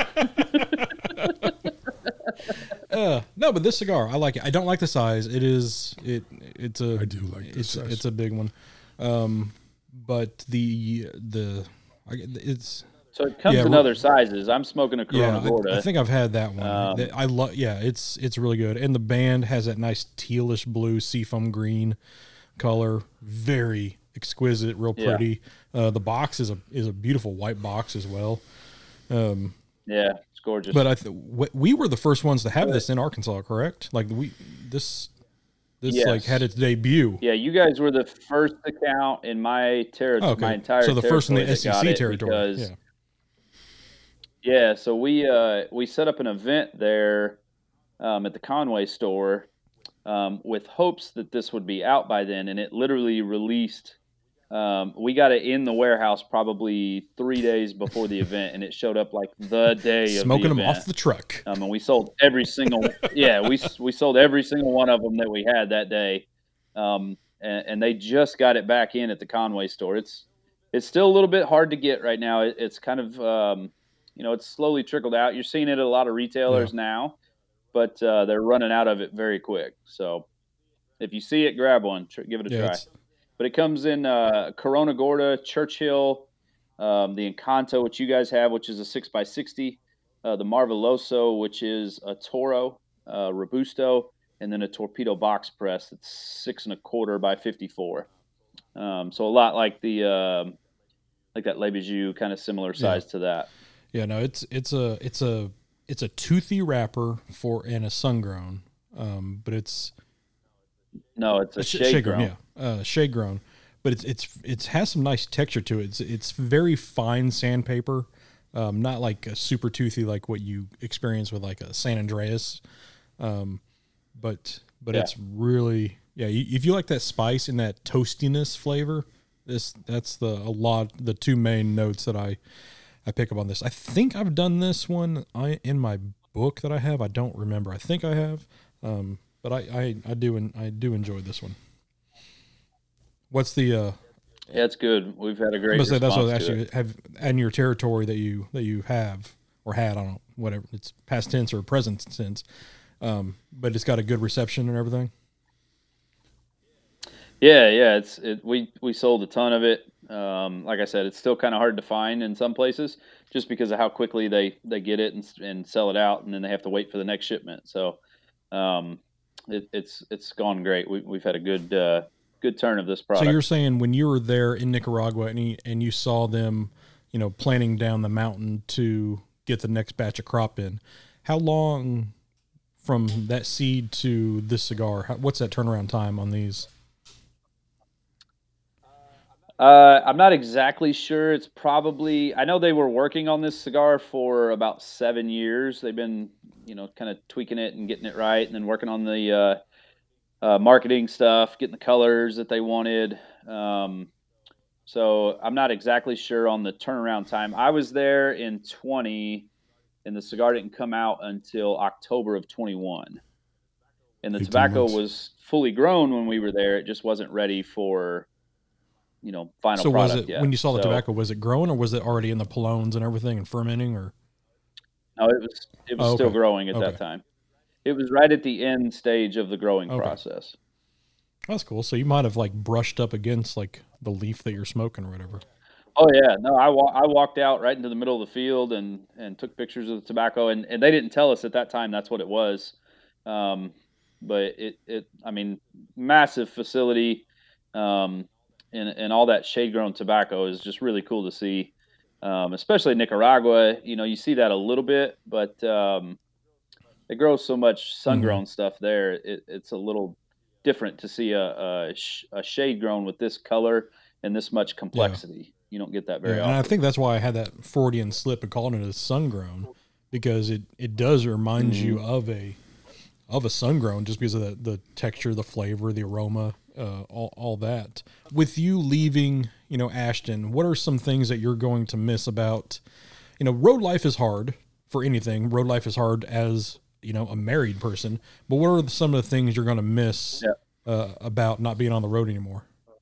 No, but this cigar, I like it. I don't like the size. It's a. I do like this size. It's a big one. But it's. So it comes in other sizes. I'm smoking a Corona Yeah, Gorda. I think I've had that one. I love. Yeah, it's really good, and the band has that nice tealish blue seafoam green color, very exquisite, real Yeah. pretty. The box is a beautiful white box as well. Yeah, it's gorgeous. But we were the first ones to have this in Arkansas, correct? Like this Yes. like had its debut. Yeah, you guys were the first account in my territory, Okay, my entire so the first in the territory that got SEC it territory. because- Yeah. Yeah, so we set up an event there at the Conway store with hopes that this would be out by then, and it literally released. We got it in the warehouse probably 3 days before the event, and it showed up like the day Smoking of the them event. off the truck. And we sold every single we sold every single one of them that we had that day, and they just got it back in at the Conway store. It's still a little bit hard to get right now. It's kind of it's slowly trickled out. You're seeing it at a lot of retailers now, but they're running out of it very quick. So if you see it, grab one, give it a try. But it comes in Corona Gorda, Churchill, the Encanto, which you guys have, which is a 6x60, the Marveloso, which is a Toro, Robusto, and then a Torpedo box press that's 6 1/4 by 54. So a lot like the like that Le Bijou, kind of similar size to that. Yeah, no, it's a toothy wrapper and a sun grown, but it's a shade grown. Yeah, shade grown, but it has some nice texture to it. It's very fine sandpaper, not like a super toothy like what you experience with like a San Andreas, but it's really if you like that spice and that toastiness flavor, that's the two main notes that I pick up on this. I think I've done this one in my book that I have. I don't remember. I think I have, but I do enjoy this one. What's the? Yeah, it's good. We've had a great. That's what I response to actually it. have in your territory that you have or had. I don't know, whatever. It's past tense or present tense, but it's got a good reception and everything. Yeah. We sold a ton of it. Like I said, it's still kind of hard to find in some places just because of how quickly they get it and sell it out, and then they have to wait for the next shipment. So it's gone great. We've had a good turn of this product. So you're saying when you were there in Nicaragua and you saw them, planting down the mountain to get the next batch of crop in, how long from that seed to this cigar? What's that turnaround time on these? I'm not exactly sure. It's probably, I know they were working on this cigar for about 7 years. They've been, kind of tweaking it and getting it right, and then working on the marketing stuff, getting the colors that they wanted. So I'm not exactly sure on the turnaround time. I was there in 20, and the cigar didn't come out until October of 21. And the tobacco was fully grown when we were there. It just wasn't ready for final so product was it yet. when you saw the tobacco, was it growing or was it already in the polones and everything and fermenting? Or no, it was still growing at that time. It was right at the end stage of the growing process. That's cool. So you might have like brushed up against like the leaf that you're smoking or whatever. Oh yeah, no, I walked out right into the middle of the field and took pictures of the tobacco, and they didn't tell us at that time that's what it was. But I mean, massive facility. And all that shade grown tobacco is just really cool to see, especially Nicaragua. You see that a little bit, but they grow so much sun-grown stuff there. It's a little different to see a shade grown with this color and this much complexity. You don't get that very often. And I think that's why I had that Freudian slip and calling it a sun-grown, because it does remind you of a sun-grown, just because of the texture, the flavor, the aroma, all that. With you leaving, Ashton, what are some things that you're going to miss about, road life is hard for anything. Road life is hard as, a married person, but what are some of the things you're going to miss about not being on the road anymore?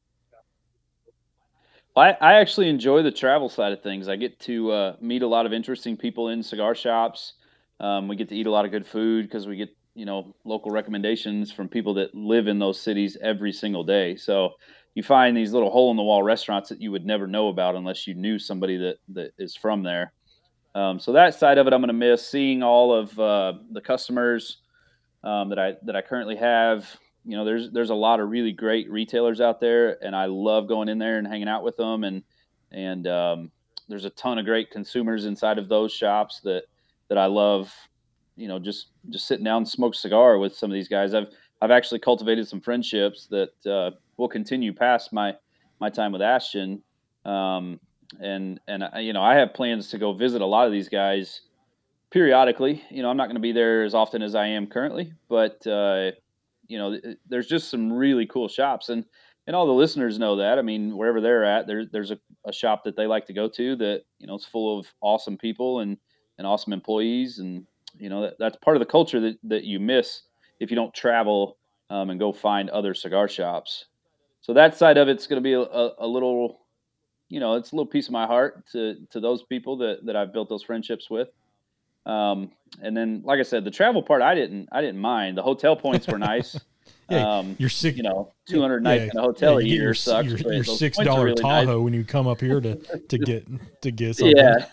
I actually enjoy the travel side of things. I get to meet a lot of interesting people in cigar shops. We get to eat a lot of good food because we get, local recommendations from people that live in those cities every single day. So you find these little hole in the wall restaurants that you would never know about unless you knew somebody that is from there. So that side of it, I'm going to miss seeing all of the customers that I currently have. There's a lot of really great retailers out there, and I love going in there and hanging out with them. And there's a ton of great consumers inside of those shops that I love. Just sitting down and smoke a cigar with some of these guys. I've actually cultivated some friendships that will continue past my time with Ashton. And I have plans to go visit a lot of these guys periodically. I'm not going to be there as often as I am currently, but there's just some really cool shops, and all the listeners know that. I mean, wherever they're at, there's a shop that they like to go to that, it's full of awesome people and awesome employees. And, that's part of the culture that you miss if you don't travel and go find other cigar shops. So that side of it's going to be a little, it's a little piece of my heart to those people that I've built those friendships with. And then, like I said, the travel part, I didn't mind. The hotel points were nice. You're sick. 200 nights in a hotel a year sucks. Your $6 really Tahoe nice. when you come up here to get something. Yeah.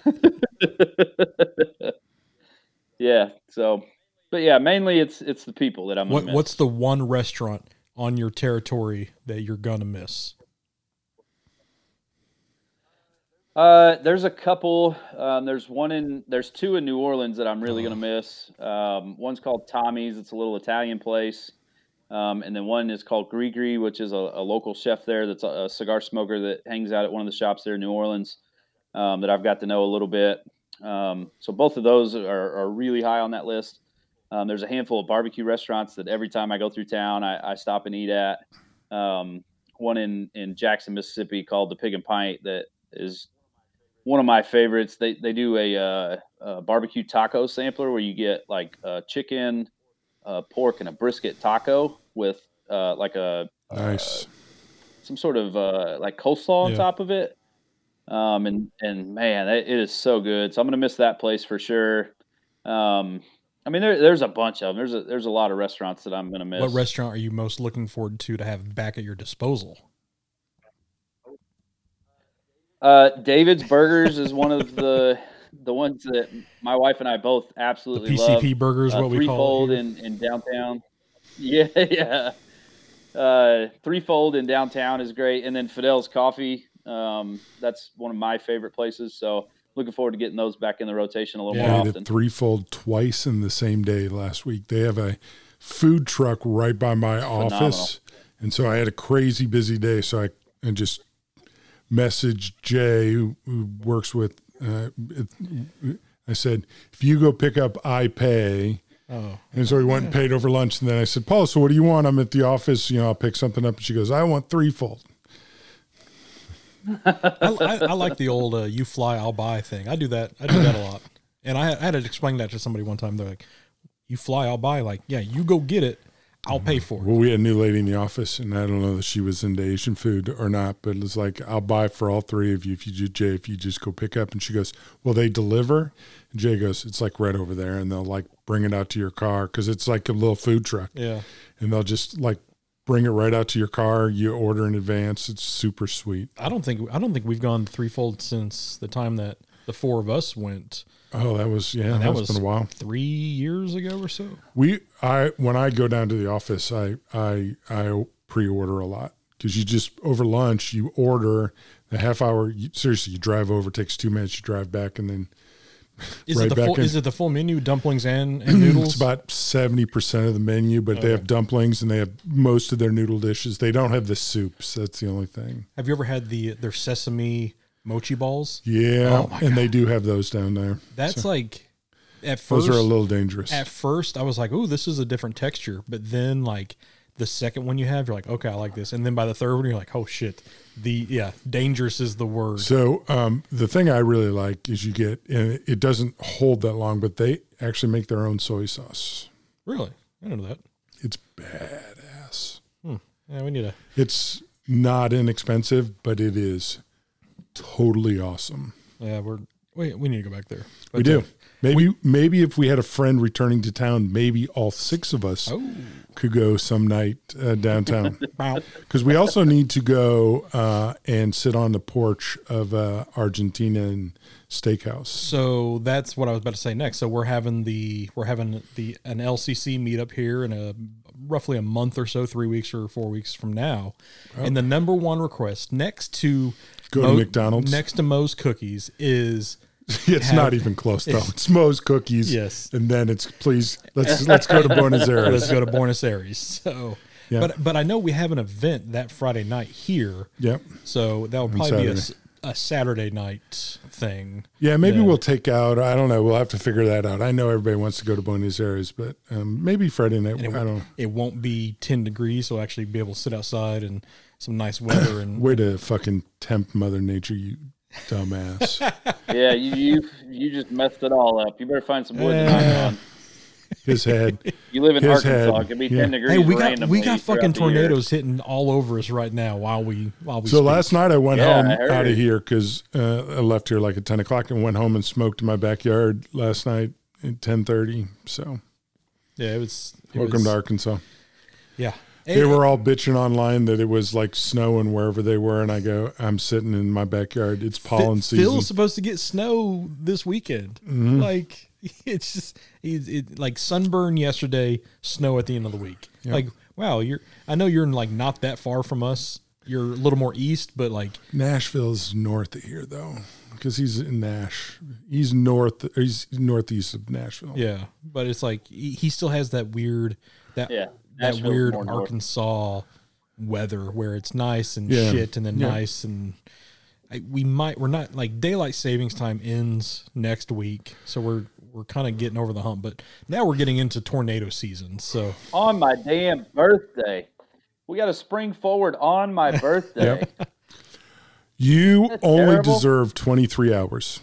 Yeah. So, but yeah, mainly it's the people that I'm. What's the one restaurant on your territory that you're gonna miss? There's a couple. There's two in New Orleans that I'm really gonna miss. One's called Tommy's. It's a little Italian place. And then one is called Grigri, which is a local chef there that's a cigar smoker that hangs out at one of the shops there in New Orleans, that I've got to know a little bit. So both of those are really high on that list. There's a handful of barbecue restaurants that every time I go through town, I stop and eat at. One in Jackson, Mississippi called the Pig and Pint that is one of my favorites. They do a barbecue taco sampler where you get like chicken, pork, and a brisket taco with like nice some sort of like coleslaw on top of it. And man, it is so good. So I'm gonna miss that place for sure. I mean, there's a bunch of them. There's a lot of restaurants that I'm gonna miss. What restaurant are you most looking forward to have back at your disposal? David's Burgers is one of the ones that my wife and I both absolutely love. PCP Burgers, what we call Threefold in downtown. Yeah. Threefold in downtown is great, and then Fidel's Coffee. That's one of my favorite places. So looking forward to getting those back in the rotation a little more often. I did Threefold twice in the same day last week. They have a food truck right by my office, and so I had a crazy busy day. So I just messaged Jay, who works with. I said, if you go pick up, I pay. Oh, and so we went and paid over lunch. And then I said, Paula, so what do you want? I'm at the office. I'll pick something up. And she goes, I want Threefold. I like the old you fly, I'll buy thing. I do that a lot. And I had to explain that to somebody one time. They're like, you fly, I'll buy. Like, yeah, you go get it. I'll pay for it. Well, we had a new lady in the office, and I don't know that she was into Asian food or not, but it's like, I'll buy for all three of you if you just go pick up. And she goes, will they deliver? And Jay goes, it's like right over there, and they'll like bring it out to your car because it's like a little food truck. Yeah. And they'll just like bring it right out to your car. You order in advance. It's super sweet. I don't think we've gone Threefold since the time that the four of us went. Oh, that was been a while. 3 years ago or so. When I go down to the office, I pre-order a lot because you just over lunch you order the half hour. Seriously, you drive over, it takes 2 minutes, you drive back, and then Is right it the back full? in. Is it the full menu? Dumplings and noodles. It's about 70% of the menu, but they have dumplings and they have most of their noodle dishes. They don't have the soups. That's the only thing. Have you ever had their sesame mochi balls? Yeah, Oh and they do have those down there. That's like at first. Those are a little dangerous. At first, I was like, "Oh, this is a different texture," but then like the second one you have, you're like, "Okay, I like this," and then by the third one, you're like, "Oh shit." Dangerous is the word. So the thing I really like is you get, and it doesn't hold that long, but they actually make their own soy sauce. Really? I didn't know that. It's badass. Yeah, we need a. It's not inexpensive, but it is totally awesome. Yeah, we need to go back there. But, We do. Maybe if we had a friend returning to town, maybe all 6 of us could go some night downtown. Because we also need to go and sit on the porch of Argentinian steakhouse. So that's what I was about to say next. So we're having an LCC meetup here in roughly a month or so, 3 weeks or 4 weeks from now. And the number one request next to McDonald's, next to Moe's Cookies is. It's not even close though. It's Moe's Cookies. Yes. And then it's let's go to Buenos Aires. Let's go to Buenos Aires. So yeah. But I know we have an event that Friday night here. Yep. So that will probably be a Saturday night thing. Yeah, maybe we'll take out, I don't know, we'll have to figure that out. I know everybody wants to go to Buenos Aires, but maybe Friday night, I don't know. It won't be 10 degrees, so we'll actually be able to sit outside and some nice weather. And way to fucking tempt Mother Nature, you dumbass. Yeah, you just messed it all up. You better find some wood to knock on. His head. You live in Arkansas. It can be 10 degrees. Hey, we randomly got fucking tornadoes hitting all over us right now while we So speak. last night I went home I heard out of it. here because I left here like at 10 o'clock and went home and smoked in my backyard last night at 10:30. So yeah, it was welcome to Arkansas. Yeah. They were all bitching online that it was like snowing wherever they were, and I go, I'm sitting in my backyard. It's pollen season. Phil's supposed to get snow this weekend. Mm-hmm. Like it's just like sunburn yesterday, snow at the end of the week. Yep. Like wow, I know you're like not that far from us. You're a little more east, but like Nashville's north of here though, because he's in Nash. He's northeast of Nashville. Yeah, but it's like he still has that weird that Nashville's weird more north. Arkansas weather where it's nice and Yeah. shit and then Yeah. nice and we're not like daylight savings time ends next week, so we're kind of getting over the hump, but now we're getting into tornado season. So On my damn birthday. We got to spring forward on my birthday. You That's only terrible. deserve 23 hours.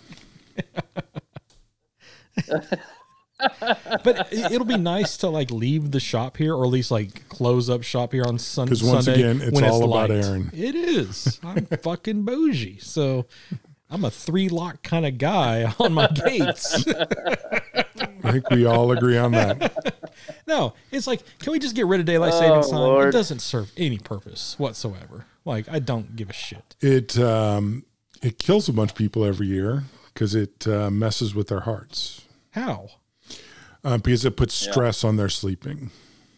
but it'll be nice to like leave the shop here, or at least like close up shop here on Sunday. 'Cause once again, it's when all about light. Aaron. It is. I'm fucking bougie, so I'm a 3-lock kind of guy on my gates. I think we all agree on that. No, it's like, can we just get rid of daylight savings time? Lord. It doesn't serve any purpose whatsoever. Like, I don't give a shit. It kills a bunch of people every year because it messes with their hearts. How? Because it puts stress on their sleeping.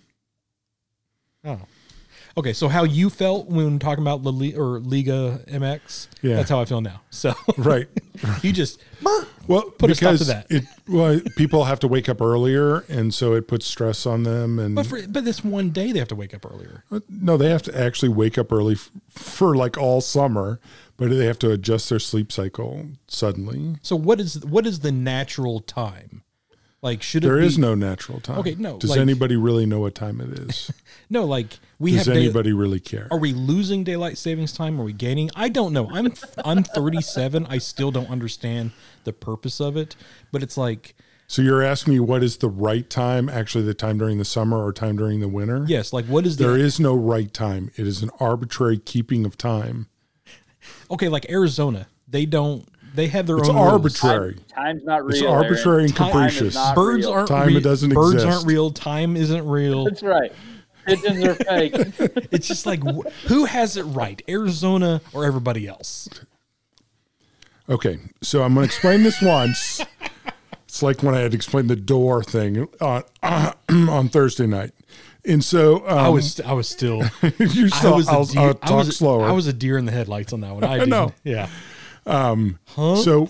Oh. Okay, so how you felt when talking about Liga MX, Yeah. that's how I feel now. So Right. you just Well, put a stop because to that. people have to wake up earlier, and so it puts stress on them. And But this one day they have to wake up earlier. no, they have to actually wake up early for like all summer, but they have to adjust their sleep cycle suddenly. So what is the natural time? Like, should There it be? is no natural time. Okay, no, Does like- anybody really know what time it is? No, like we Does have. anybody really care? Are we losing daylight savings time? Are we gaining? I don't know. I'm 37. I still don't understand the purpose of it. But it's like, So you're asking me what is the right time? Actually, the time during the summer or time during the winter? yes, like what is There is no right time. It is an arbitrary keeping of time. Okay, like Arizona, they have their It's own rules. arbitrary. Time's not real. It's Aaron. arbitrary and Time is capricious. not Birds real. aren't Time real. doesn't Birds exist. aren't real. Time isn't real. That's right. Pigeons are fake. It's just like who has it right, Arizona or everybody else? Okay, so I'm going to explain this once. It's like when I had to explain the door thing on Thursday night. And so I was still. you're still, I'll talk slower. I was a deer in the headlights on that one. I didn't. know. Yeah. So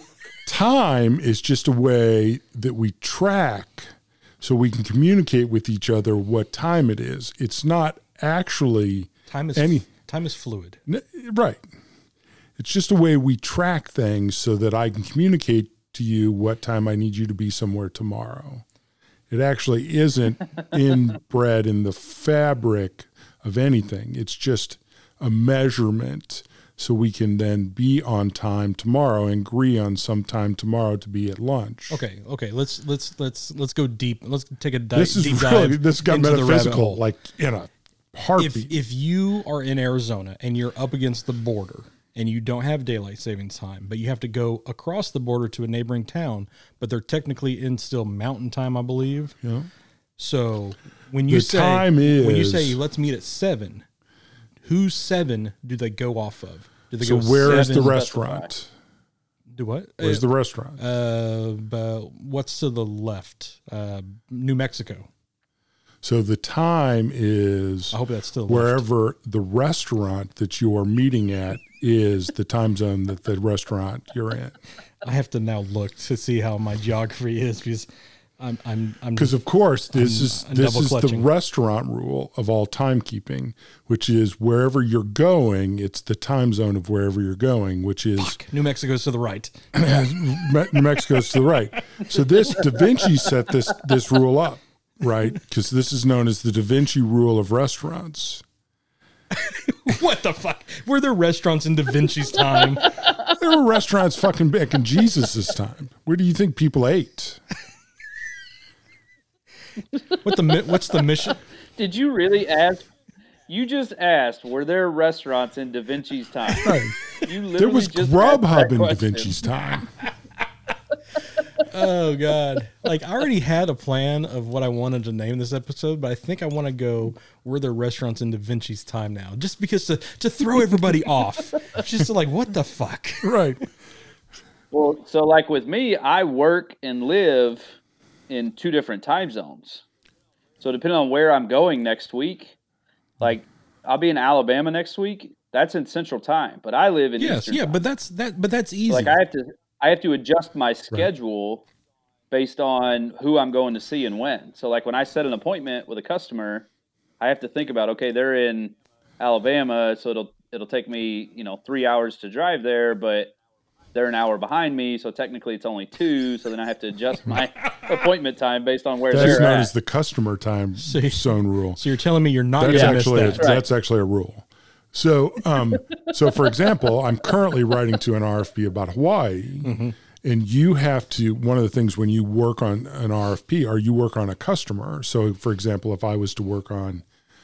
time is just a way that we track so we can communicate with each other what time it is. It's not actually time is fluid. Right. It's just a way we track things so that I can communicate to you what time I need you to be somewhere tomorrow. It actually isn't inbred in the fabric of anything. It's just a measurement so we can then be on time tomorrow and agree on some time tomorrow to be at lunch. Okay. Let's go deep. Let's take a deep Really, dive. this got into metaphysical, like in a heartbeat. If you are in Arizona and you're up against the border and you don't have daylight savings time, but you have to go across the border to a neighboring town, but they're technically in still mountain time, I believe. Yeah. So when you say let's meet at 7. Whose 7 do they go off of? Do they go where is the 7 restaurant? Do what? Where's the restaurant? What's to the left? New Mexico. So the time is, I hope that's still wherever the restaurant that you are meeting at is the time zone that the restaurant you're in. I have to now look to see how my geography is because I'm because of course this is the restaurant rule of all timekeeping, which is wherever you're going, it's the time zone of wherever you're going, which is New Mexico's to the right. New Mexico's to the right. So this Da Vinci set this rule up, right? Because this is known as the Da Vinci rule of restaurants. What the fuck? Were there restaurants in Da Vinci's time? There were restaurants fucking back in Jesus' time. Where do you think people ate? What's the mission? Did you really ask? You just asked, were there restaurants in Da Vinci's time? Right. There was Grubhub in Da Vinci's time. Oh God! Like I already had a plan of what I wanted to name this episode, but I think I want to go were there restaurants in Da Vinci's time now, just because to throw everybody off, just to like what the fuck, right? Well, so like with me, I work and live in 2 different time zones. So depending on where I'm going next week, like I'll be in Alabama next week. That's in Central Time, but I live in Eastern time. But that's easy. Like I have to adjust my schedule based on who I'm going to see and when. So like when I set an appointment with a customer, I have to think about, okay, they're in Alabama, so it'll take me, 3 hours to drive there, but they're an hour behind me, so technically it's only 2. So then I have to adjust my appointment time based on where they're at. That's known as the customer time zone rule. So you're telling me you're not going to miss that? That's actually a rule. So, so for example, I'm currently writing to an RFP about Hawaii, and you have to. One of the things when you work on an RFP, or you work on a customer. So, for example, if I was to work on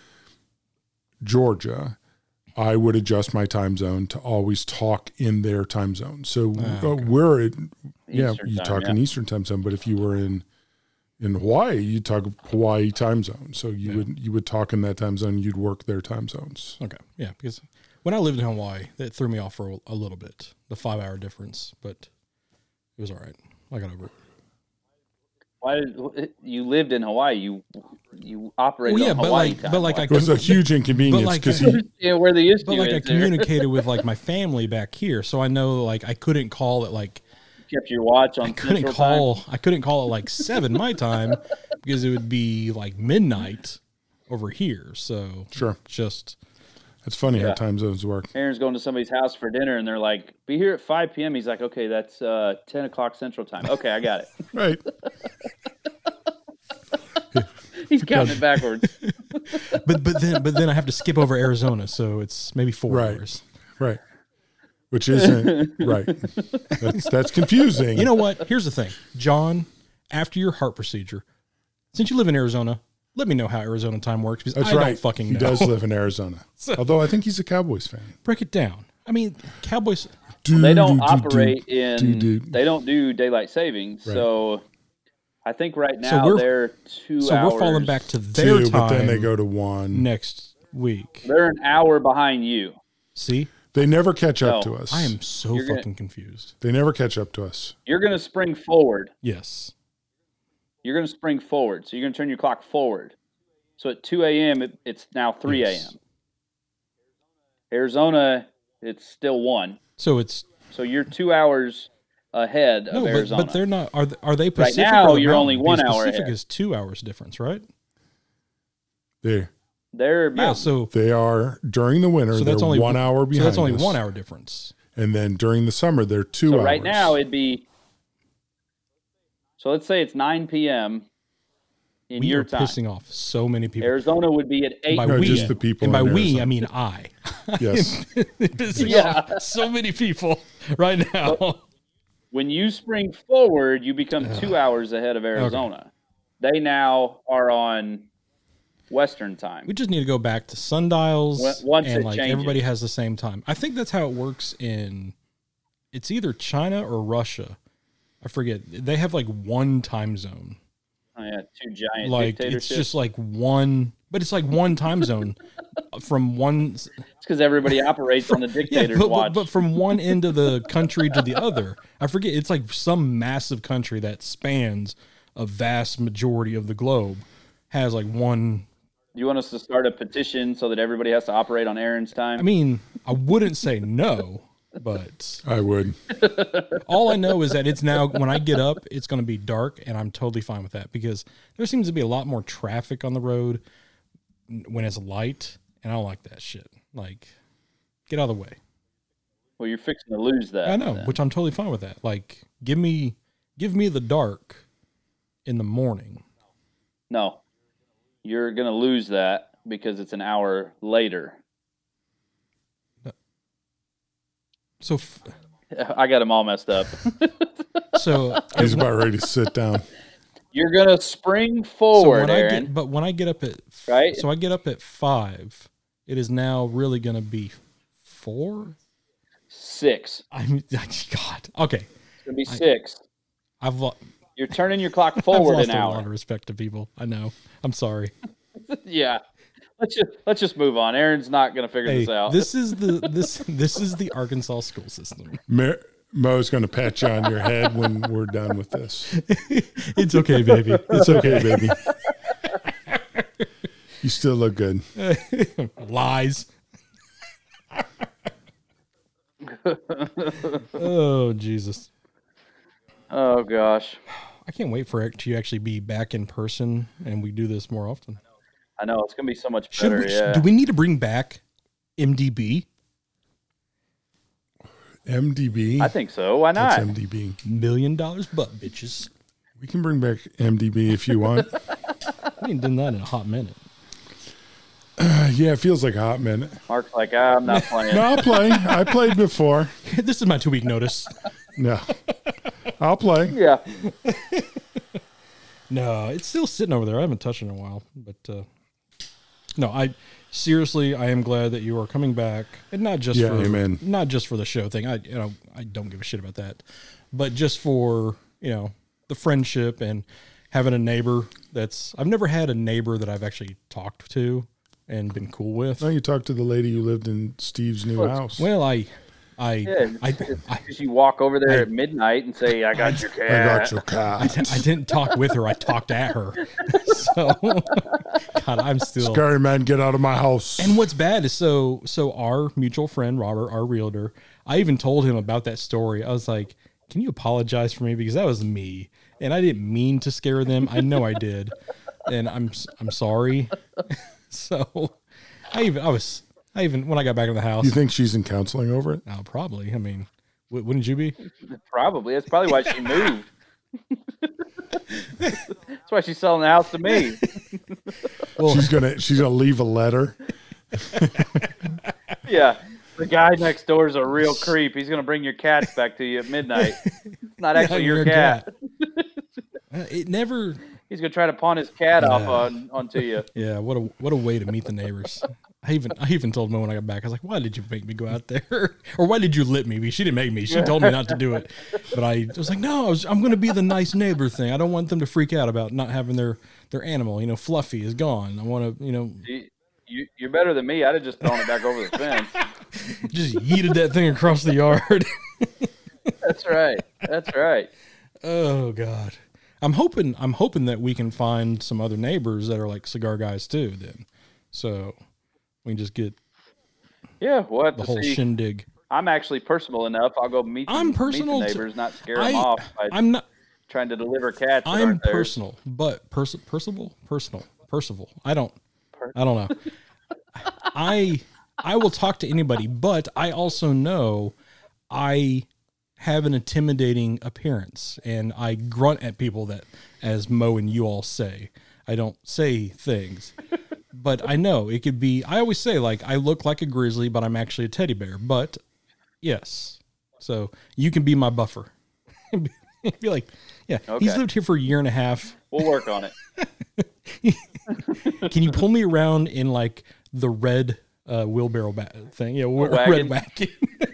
Georgia, I would adjust my time zone to always talk in their time zone. So we're in, you talk in Eastern time zone, but if you were in Hawaii, you talk Hawaii time zone. So you would talk in that time zone. You'd work their time zones. Okay, yeah, because when I lived in Hawaii, that threw me off for a little bit, the 5-hour difference, but it was all right. I got over it. Why did you lived in Hawaii? You operated on Hawaii time. But like it was a huge inconvenience because where they used to. But like I communicated with like my family back here, so I know like I couldn't call it like. Kept your watch on. I couldn't call it like 7 my time because it would be like midnight over here. So sure, just. It's funny how time zones work. Aaron's going to somebody's house for dinner, and they're like, be here at 5 p.m. He's like, okay, that's 10 o'clock Central Time. Okay, I got it. Right. He's counting it backwards. but then I have to skip over Arizona, so it's maybe 4 hours. Right. Which isn't right. That's confusing. You know what? Here's the thing. John, after your heart procedure, since you live in Arizona, let me know how Arizona time works because I don't fucking know. He does live in Arizona. Although I think he's a Cowboys fan. Break it down. I mean, Cowboys. They don't operate in. They don't do daylight savings. Right. So I think right now they're 2 hours. So we're falling back to their time. But then they go to 1 next week. They're an hour behind you. See? They never catch up to us. I am so fucking confused. They never catch up to us. You're going to spring forward. Yes. You're going to spring forward. So you're going to turn your clock forward. So at 2 a.m., it's now 3 a.m. Yes. Arizona, it's still 1. So you're 2 hours ahead of Arizona. But they're not. Are they Pacific? Right now, or the you're only Mountain? 1 hour Pacific ahead. is 2 hours difference, right? They're Mountain. So they are during the winter. that's they're only 1 hour behind. So that's only us. 1 hour difference. And then during the summer, they're 2 hours. So right now it'd be. So let's say it's 9 p.m. in We your are time. pissing off so many people. Arizona would be at 8. By No, we, just the people and by in we, Arizona. I mean I. Yes. Pissing off so many people right now. When you spring forward, you become 2 hours ahead of Arizona. They now are on Western time. We just need to go back to sundials Once and it like changes. everybody has the same time. I think that's how it works in. It's either China or Russia. I forget. They have like one time zone. Oh, yeah, 2 giant Like it's dictatorships. just like one, but it's like one time zone from one. It's because everybody operates on the dictator's watch. But from one end of the country to the other. I forget. It's like some massive country that spans a vast majority of the globe has like one. Do you want us to start a petition so that everybody has to operate on Aaron's time? I mean, I wouldn't say no, but I would. all I know is that it's now, when I get up, it's going to be dark, and I'm totally fine with that because there seems to be a lot more traffic on the road when it's light, and I don't like that shit. Like, get out of the way. Well, you're fixing to lose that. I know, then. which I'm totally fine with that. Like, give me the dark in the morning. No. You're going to lose that because it's an hour later. So, I got them all messed up. so He's about ready to sit down. You're going to spring So forward, when Aaron. when I get up at Right? so I get up at 5, it is now really going to be 4. 6. I mean, God. Okay, It's going to be 6. I've You're turning your clock I've forward lost an a lot hour. of respect to people. I know. I'm sorry. Yeah. Let's just move on. Aaron's not going to figure Hey, this out. this is the Arkansas school system. Mo's going to pat you on your head when we're done with this. It's okay, baby. It's okay, baby. You still look good. Lies. Oh, Jesus. Oh gosh. I can't wait for it to actually be back in person and we do this more often. I know it's going to be so much better. Yeah. Do we need to bring back MDB? MDB? I think so. Why not? That's MDB. $1 million butt bitches. We can bring back MDB if you want. We ain't done that in a hot minute. Yeah, it feels like a hot minute. Mark's like, I'm not playing. No, I'll play. I played before. This is my 2-week notice. No. I'll play. Yeah. No, it's still sitting over there. I haven't touched it in a while, but no, I am glad that you are coming back, and not just not just for the show thing. I don't give a shit about that, but just for the friendship and having a neighbor I've never had a neighbor that I've actually talked to and been cool with. No, you talked to the lady who lived in Steve's new house. Well, I you walk over there at midnight and say, I got your cat. I got your cat. I didn't talk with her. I talked at her. So, God, I'm still. Scary man, get out of my house. And what's bad is so our mutual friend, Robert, our realtor, I even told him about that story. I was like, can you apologize for me? Because that was me. And I didn't mean to scare them. I know I did. And I'm sorry. So I even when I got back in the house. You think she's in counseling over it? No, probably. I mean, wouldn't you be? Probably. That's probably why she moved. That's why she's selling the house to me. Well, she's gonna leave a letter. Yeah. The guy next door is a real creep. He's going to bring your cats back to you at midnight. It's not actually your cat. It never. He's going to try to pawn his cat off onto you. Yeah, what a way to meet the neighbors. I even told Mo when I got back, I was like, why did you make me go out there? Or why did you lip me? She didn't make me. She told me not to do it. But I was like, no, I'm going to be the nice neighbor thing. I don't want them to freak out about not having their animal. Fluffy is gone. I want to, You're better than me. I'd have just thrown it back over the fence. just yeeted that thing across the yard. That's right. Oh God. I'm hoping that we can find some other neighbors that are like cigar guys too then. So we can just get Yeah, we'll have the to whole see. shindig. I'm actually personal enough. I'll go meet the neighbors, not scare them off. I'm not trying to deliver cats. I'm personal, but Percival. I don't know. I will talk to anybody, but I also know I have an intimidating appearance, and I grunt at people that, as Mo and you all say, I don't say things. But I know it could be, I always say, like, I look like a grizzly, but I'm actually a teddy bear. But yes. So you can be my buffer. Be like, yeah, okay. He's lived here for a year and a half. We'll work on it. Can you pull me around in like the red wheelbarrow thing? Yeah, red wagon.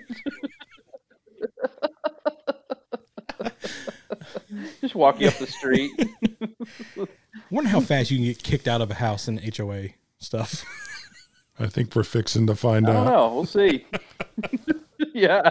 Just walk you up the street. Wonder how fast you can get kicked out of a house in HOA stuff. I think we're fixing to find out. I don't know. We'll see. Yeah.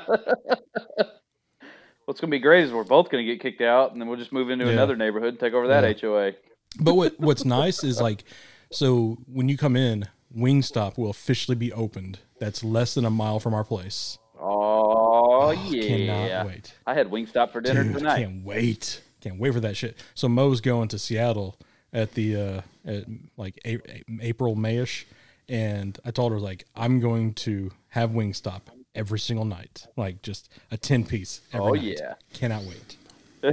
What's going to be great is we're both going to get kicked out, and then we'll just move into another neighborhood and take over that HOA. But what's nice is, like, so when you come in, Wingstop will officially be opened. That's less than a mile from our place. Oh yeah. Cannot wait. I had Wingstop for dinner tonight. Can't wait. Can't wait for that shit. So Mo's going to Seattle at the at like April, Mayish, and I told her, like, I'm going to have Wingstop every single night, like just a 10-piece every night. Yeah. Cannot wait.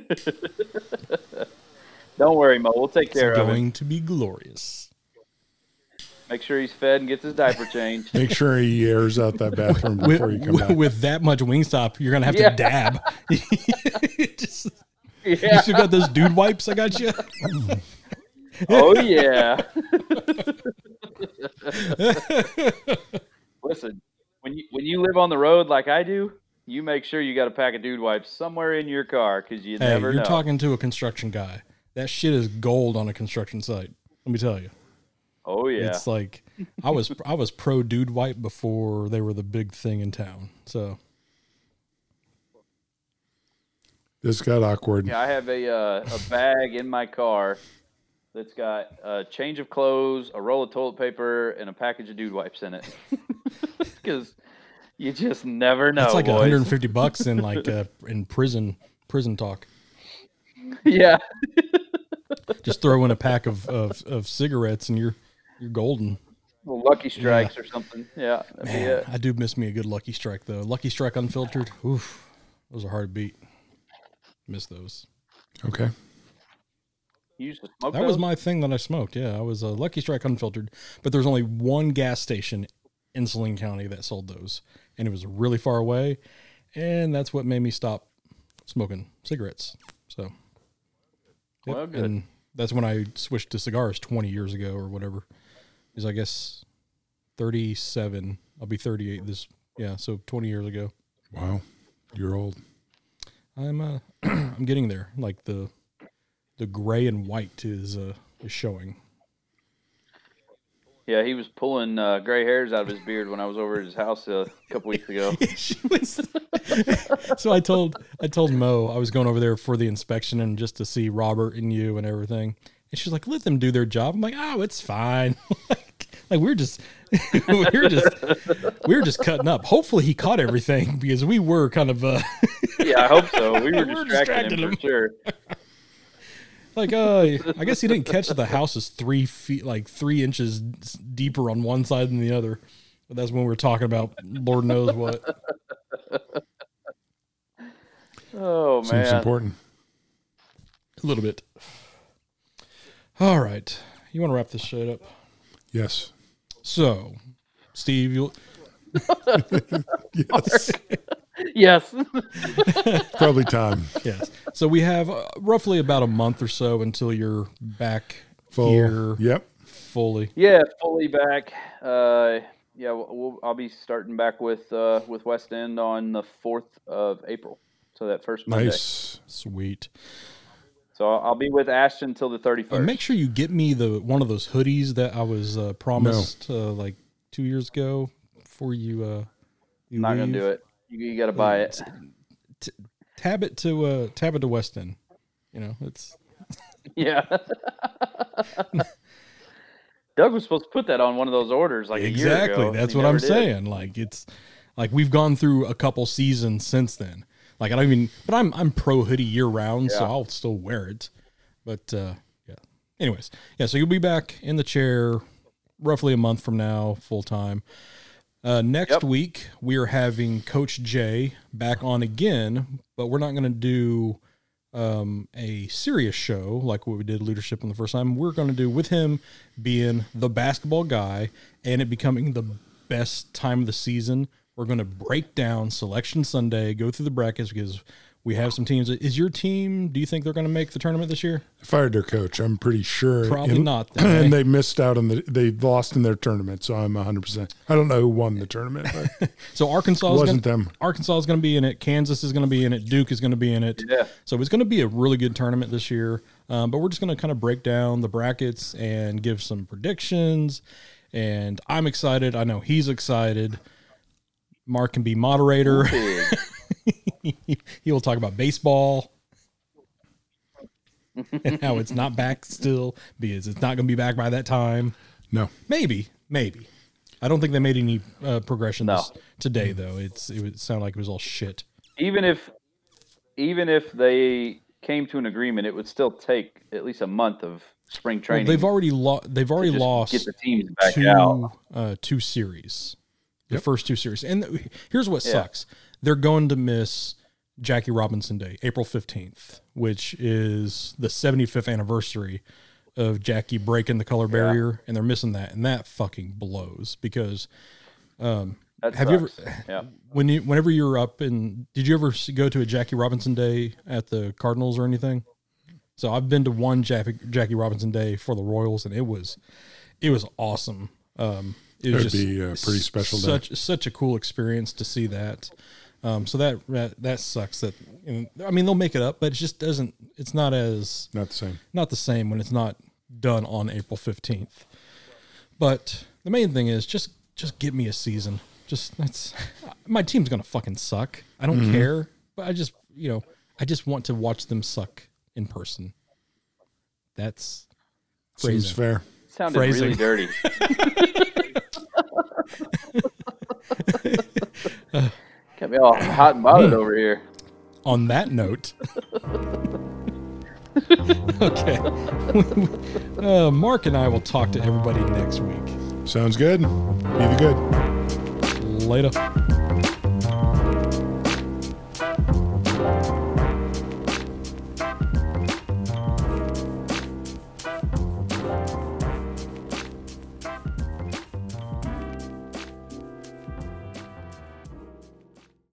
Don't worry, Mo. We'll take care of him. It's going to be glorious. Make sure he's fed and gets his diaper changed. Make sure he airs out that bathroom before you come back. With that much Wingstop, you're gonna have to dab. You still got those dude wipes I got you? Oh yeah. Listen, when you live on the road like I do, you make sure you got a pack of dude wipes somewhere in your car, because you never know. You're talking to a construction guy. That shit is gold on a construction site. Let me tell you. Oh yeah. It's like I was pro dude wipe before they were the big thing in town. So this got awkward. Yeah, I have a bag in my car that's got a change of clothes, a roll of toilet paper, and a package of dude wipes in it. Because you just never know. It's like boys. $150 in like in prison talk. Yeah. Just throw in a pack of cigarettes and you're golden. Well, Lucky Strikes or something. Yeah. Man, I do miss me a good Lucky Strike though. Lucky Strike unfiltered. Oof, those are hard to beat. Miss those. Okay. You used to smoke that those? Was my thing that I smoked. Yeah, I was a Lucky Strike unfiltered, but there's only one gas station in Saline County that sold those, and it was really far away, and that's what made me stop smoking cigarettes. So, well, good. And that's when I switched to cigars 20 years ago or whatever. Is I guess 37. I'll be 38 this. Yeah, so 20 years ago. Wow, you're old. I'm I'm getting there. Like the gray and white is showing. Yeah, he was pulling gray hairs out of his beard when I was over at his house a couple weeks ago. So I told Mo I was going over there for the inspection and just to see Robert and you and everything. And she's like, "Let them do their job." I'm like, "Oh, it's fine." like we're just cutting up. Hopefully he caught everything because we were kind of Yeah, I hope so. We were distracting him for sure. Like, I guess he didn't catch that the house is 3 feet, like 3 inches deeper on one side than the other. But that's when we were talking about Lord knows what. Oh, man. Seems important. A little bit. All right. You want to wrap this shit up? Yes. So, Steve, you'll... Yes. Yes. Probably time. Yes. So we have roughly about a month or so until you're back Full. here. Yep. Fully. Yeah, fully back. I'll be starting back with West End on the 4th of April. So that first Monday. Nice. Sweet. So I'll be with Ashton until the 31st. And make sure you get me one of those hoodies that I was promised like 2 years ago before you not going to do it. You got to buy it. Tab it to West End. You know, it's yeah. Doug was supposed to put that on one of those orders like a year ago. Exactly. That's what I'm saying. Like Like we've gone through a couple seasons since then. Like I don't even, but I'm pro hoodie year round, so I'll still wear it. But yeah. Anyways, yeah. So you'll be back in the chair roughly a month from now, full time. Next week we are having Coach Jay back on again, but we're not going to do a serious show like what we did leadership on the first time. We're going to do with him being the basketball guy and it becoming the best time of the season. We're going to break down Selection Sunday, go through the brackets because we have some teams. Is your team, do you think they're going to make the tournament this year? They fired their coach. I'm pretty sure. Probably not. Then, and they missed out on they lost in their tournament. So I'm 100%. I don't know who won the tournament. But so Arkansas is going to be in it. Kansas is going to be in it. Duke is going to be in it. Yeah. So it's going to be a really good tournament this year. But we're just going to kind of break down the brackets and give some predictions. And I'm excited. I know he's excited. Mark can be moderator. He will talk about baseball and how it's not back still because it's not going to be back by that time. No, maybe. I don't think they made any progression today though. It would sound like it was all shit. Even if they came to an agreement, it would still take at least a month of spring training. Well, they've already lost get the teams back out. Two series. The first two series. And here's what sucks. They're going to miss Jackie Robinson Day, April 15th, which is the 75th anniversary of Jackie breaking the color barrier, and they're missing that. And that fucking you ever, whenever you were up in, did you ever go to a Jackie Robinson Day at the Cardinals or anything? So I've been to one Jackie Robinson Day for the Royals, and it was awesome. It would be a pretty special day. Such a cool experience to see that. So that sucks. That I mean, they'll make it up, but it just doesn't. It's not the same. Not the same when it's not done on April 15th. But the main thing is just give me a season. My team's gonna fucking suck. I don't care, but I just want to watch them suck in person. That's seems fair. Sounded really dirty. Got me all hot and bothered over here. On that note, okay, Mark and I will talk to everybody next week. Sounds good. Be the good. Later.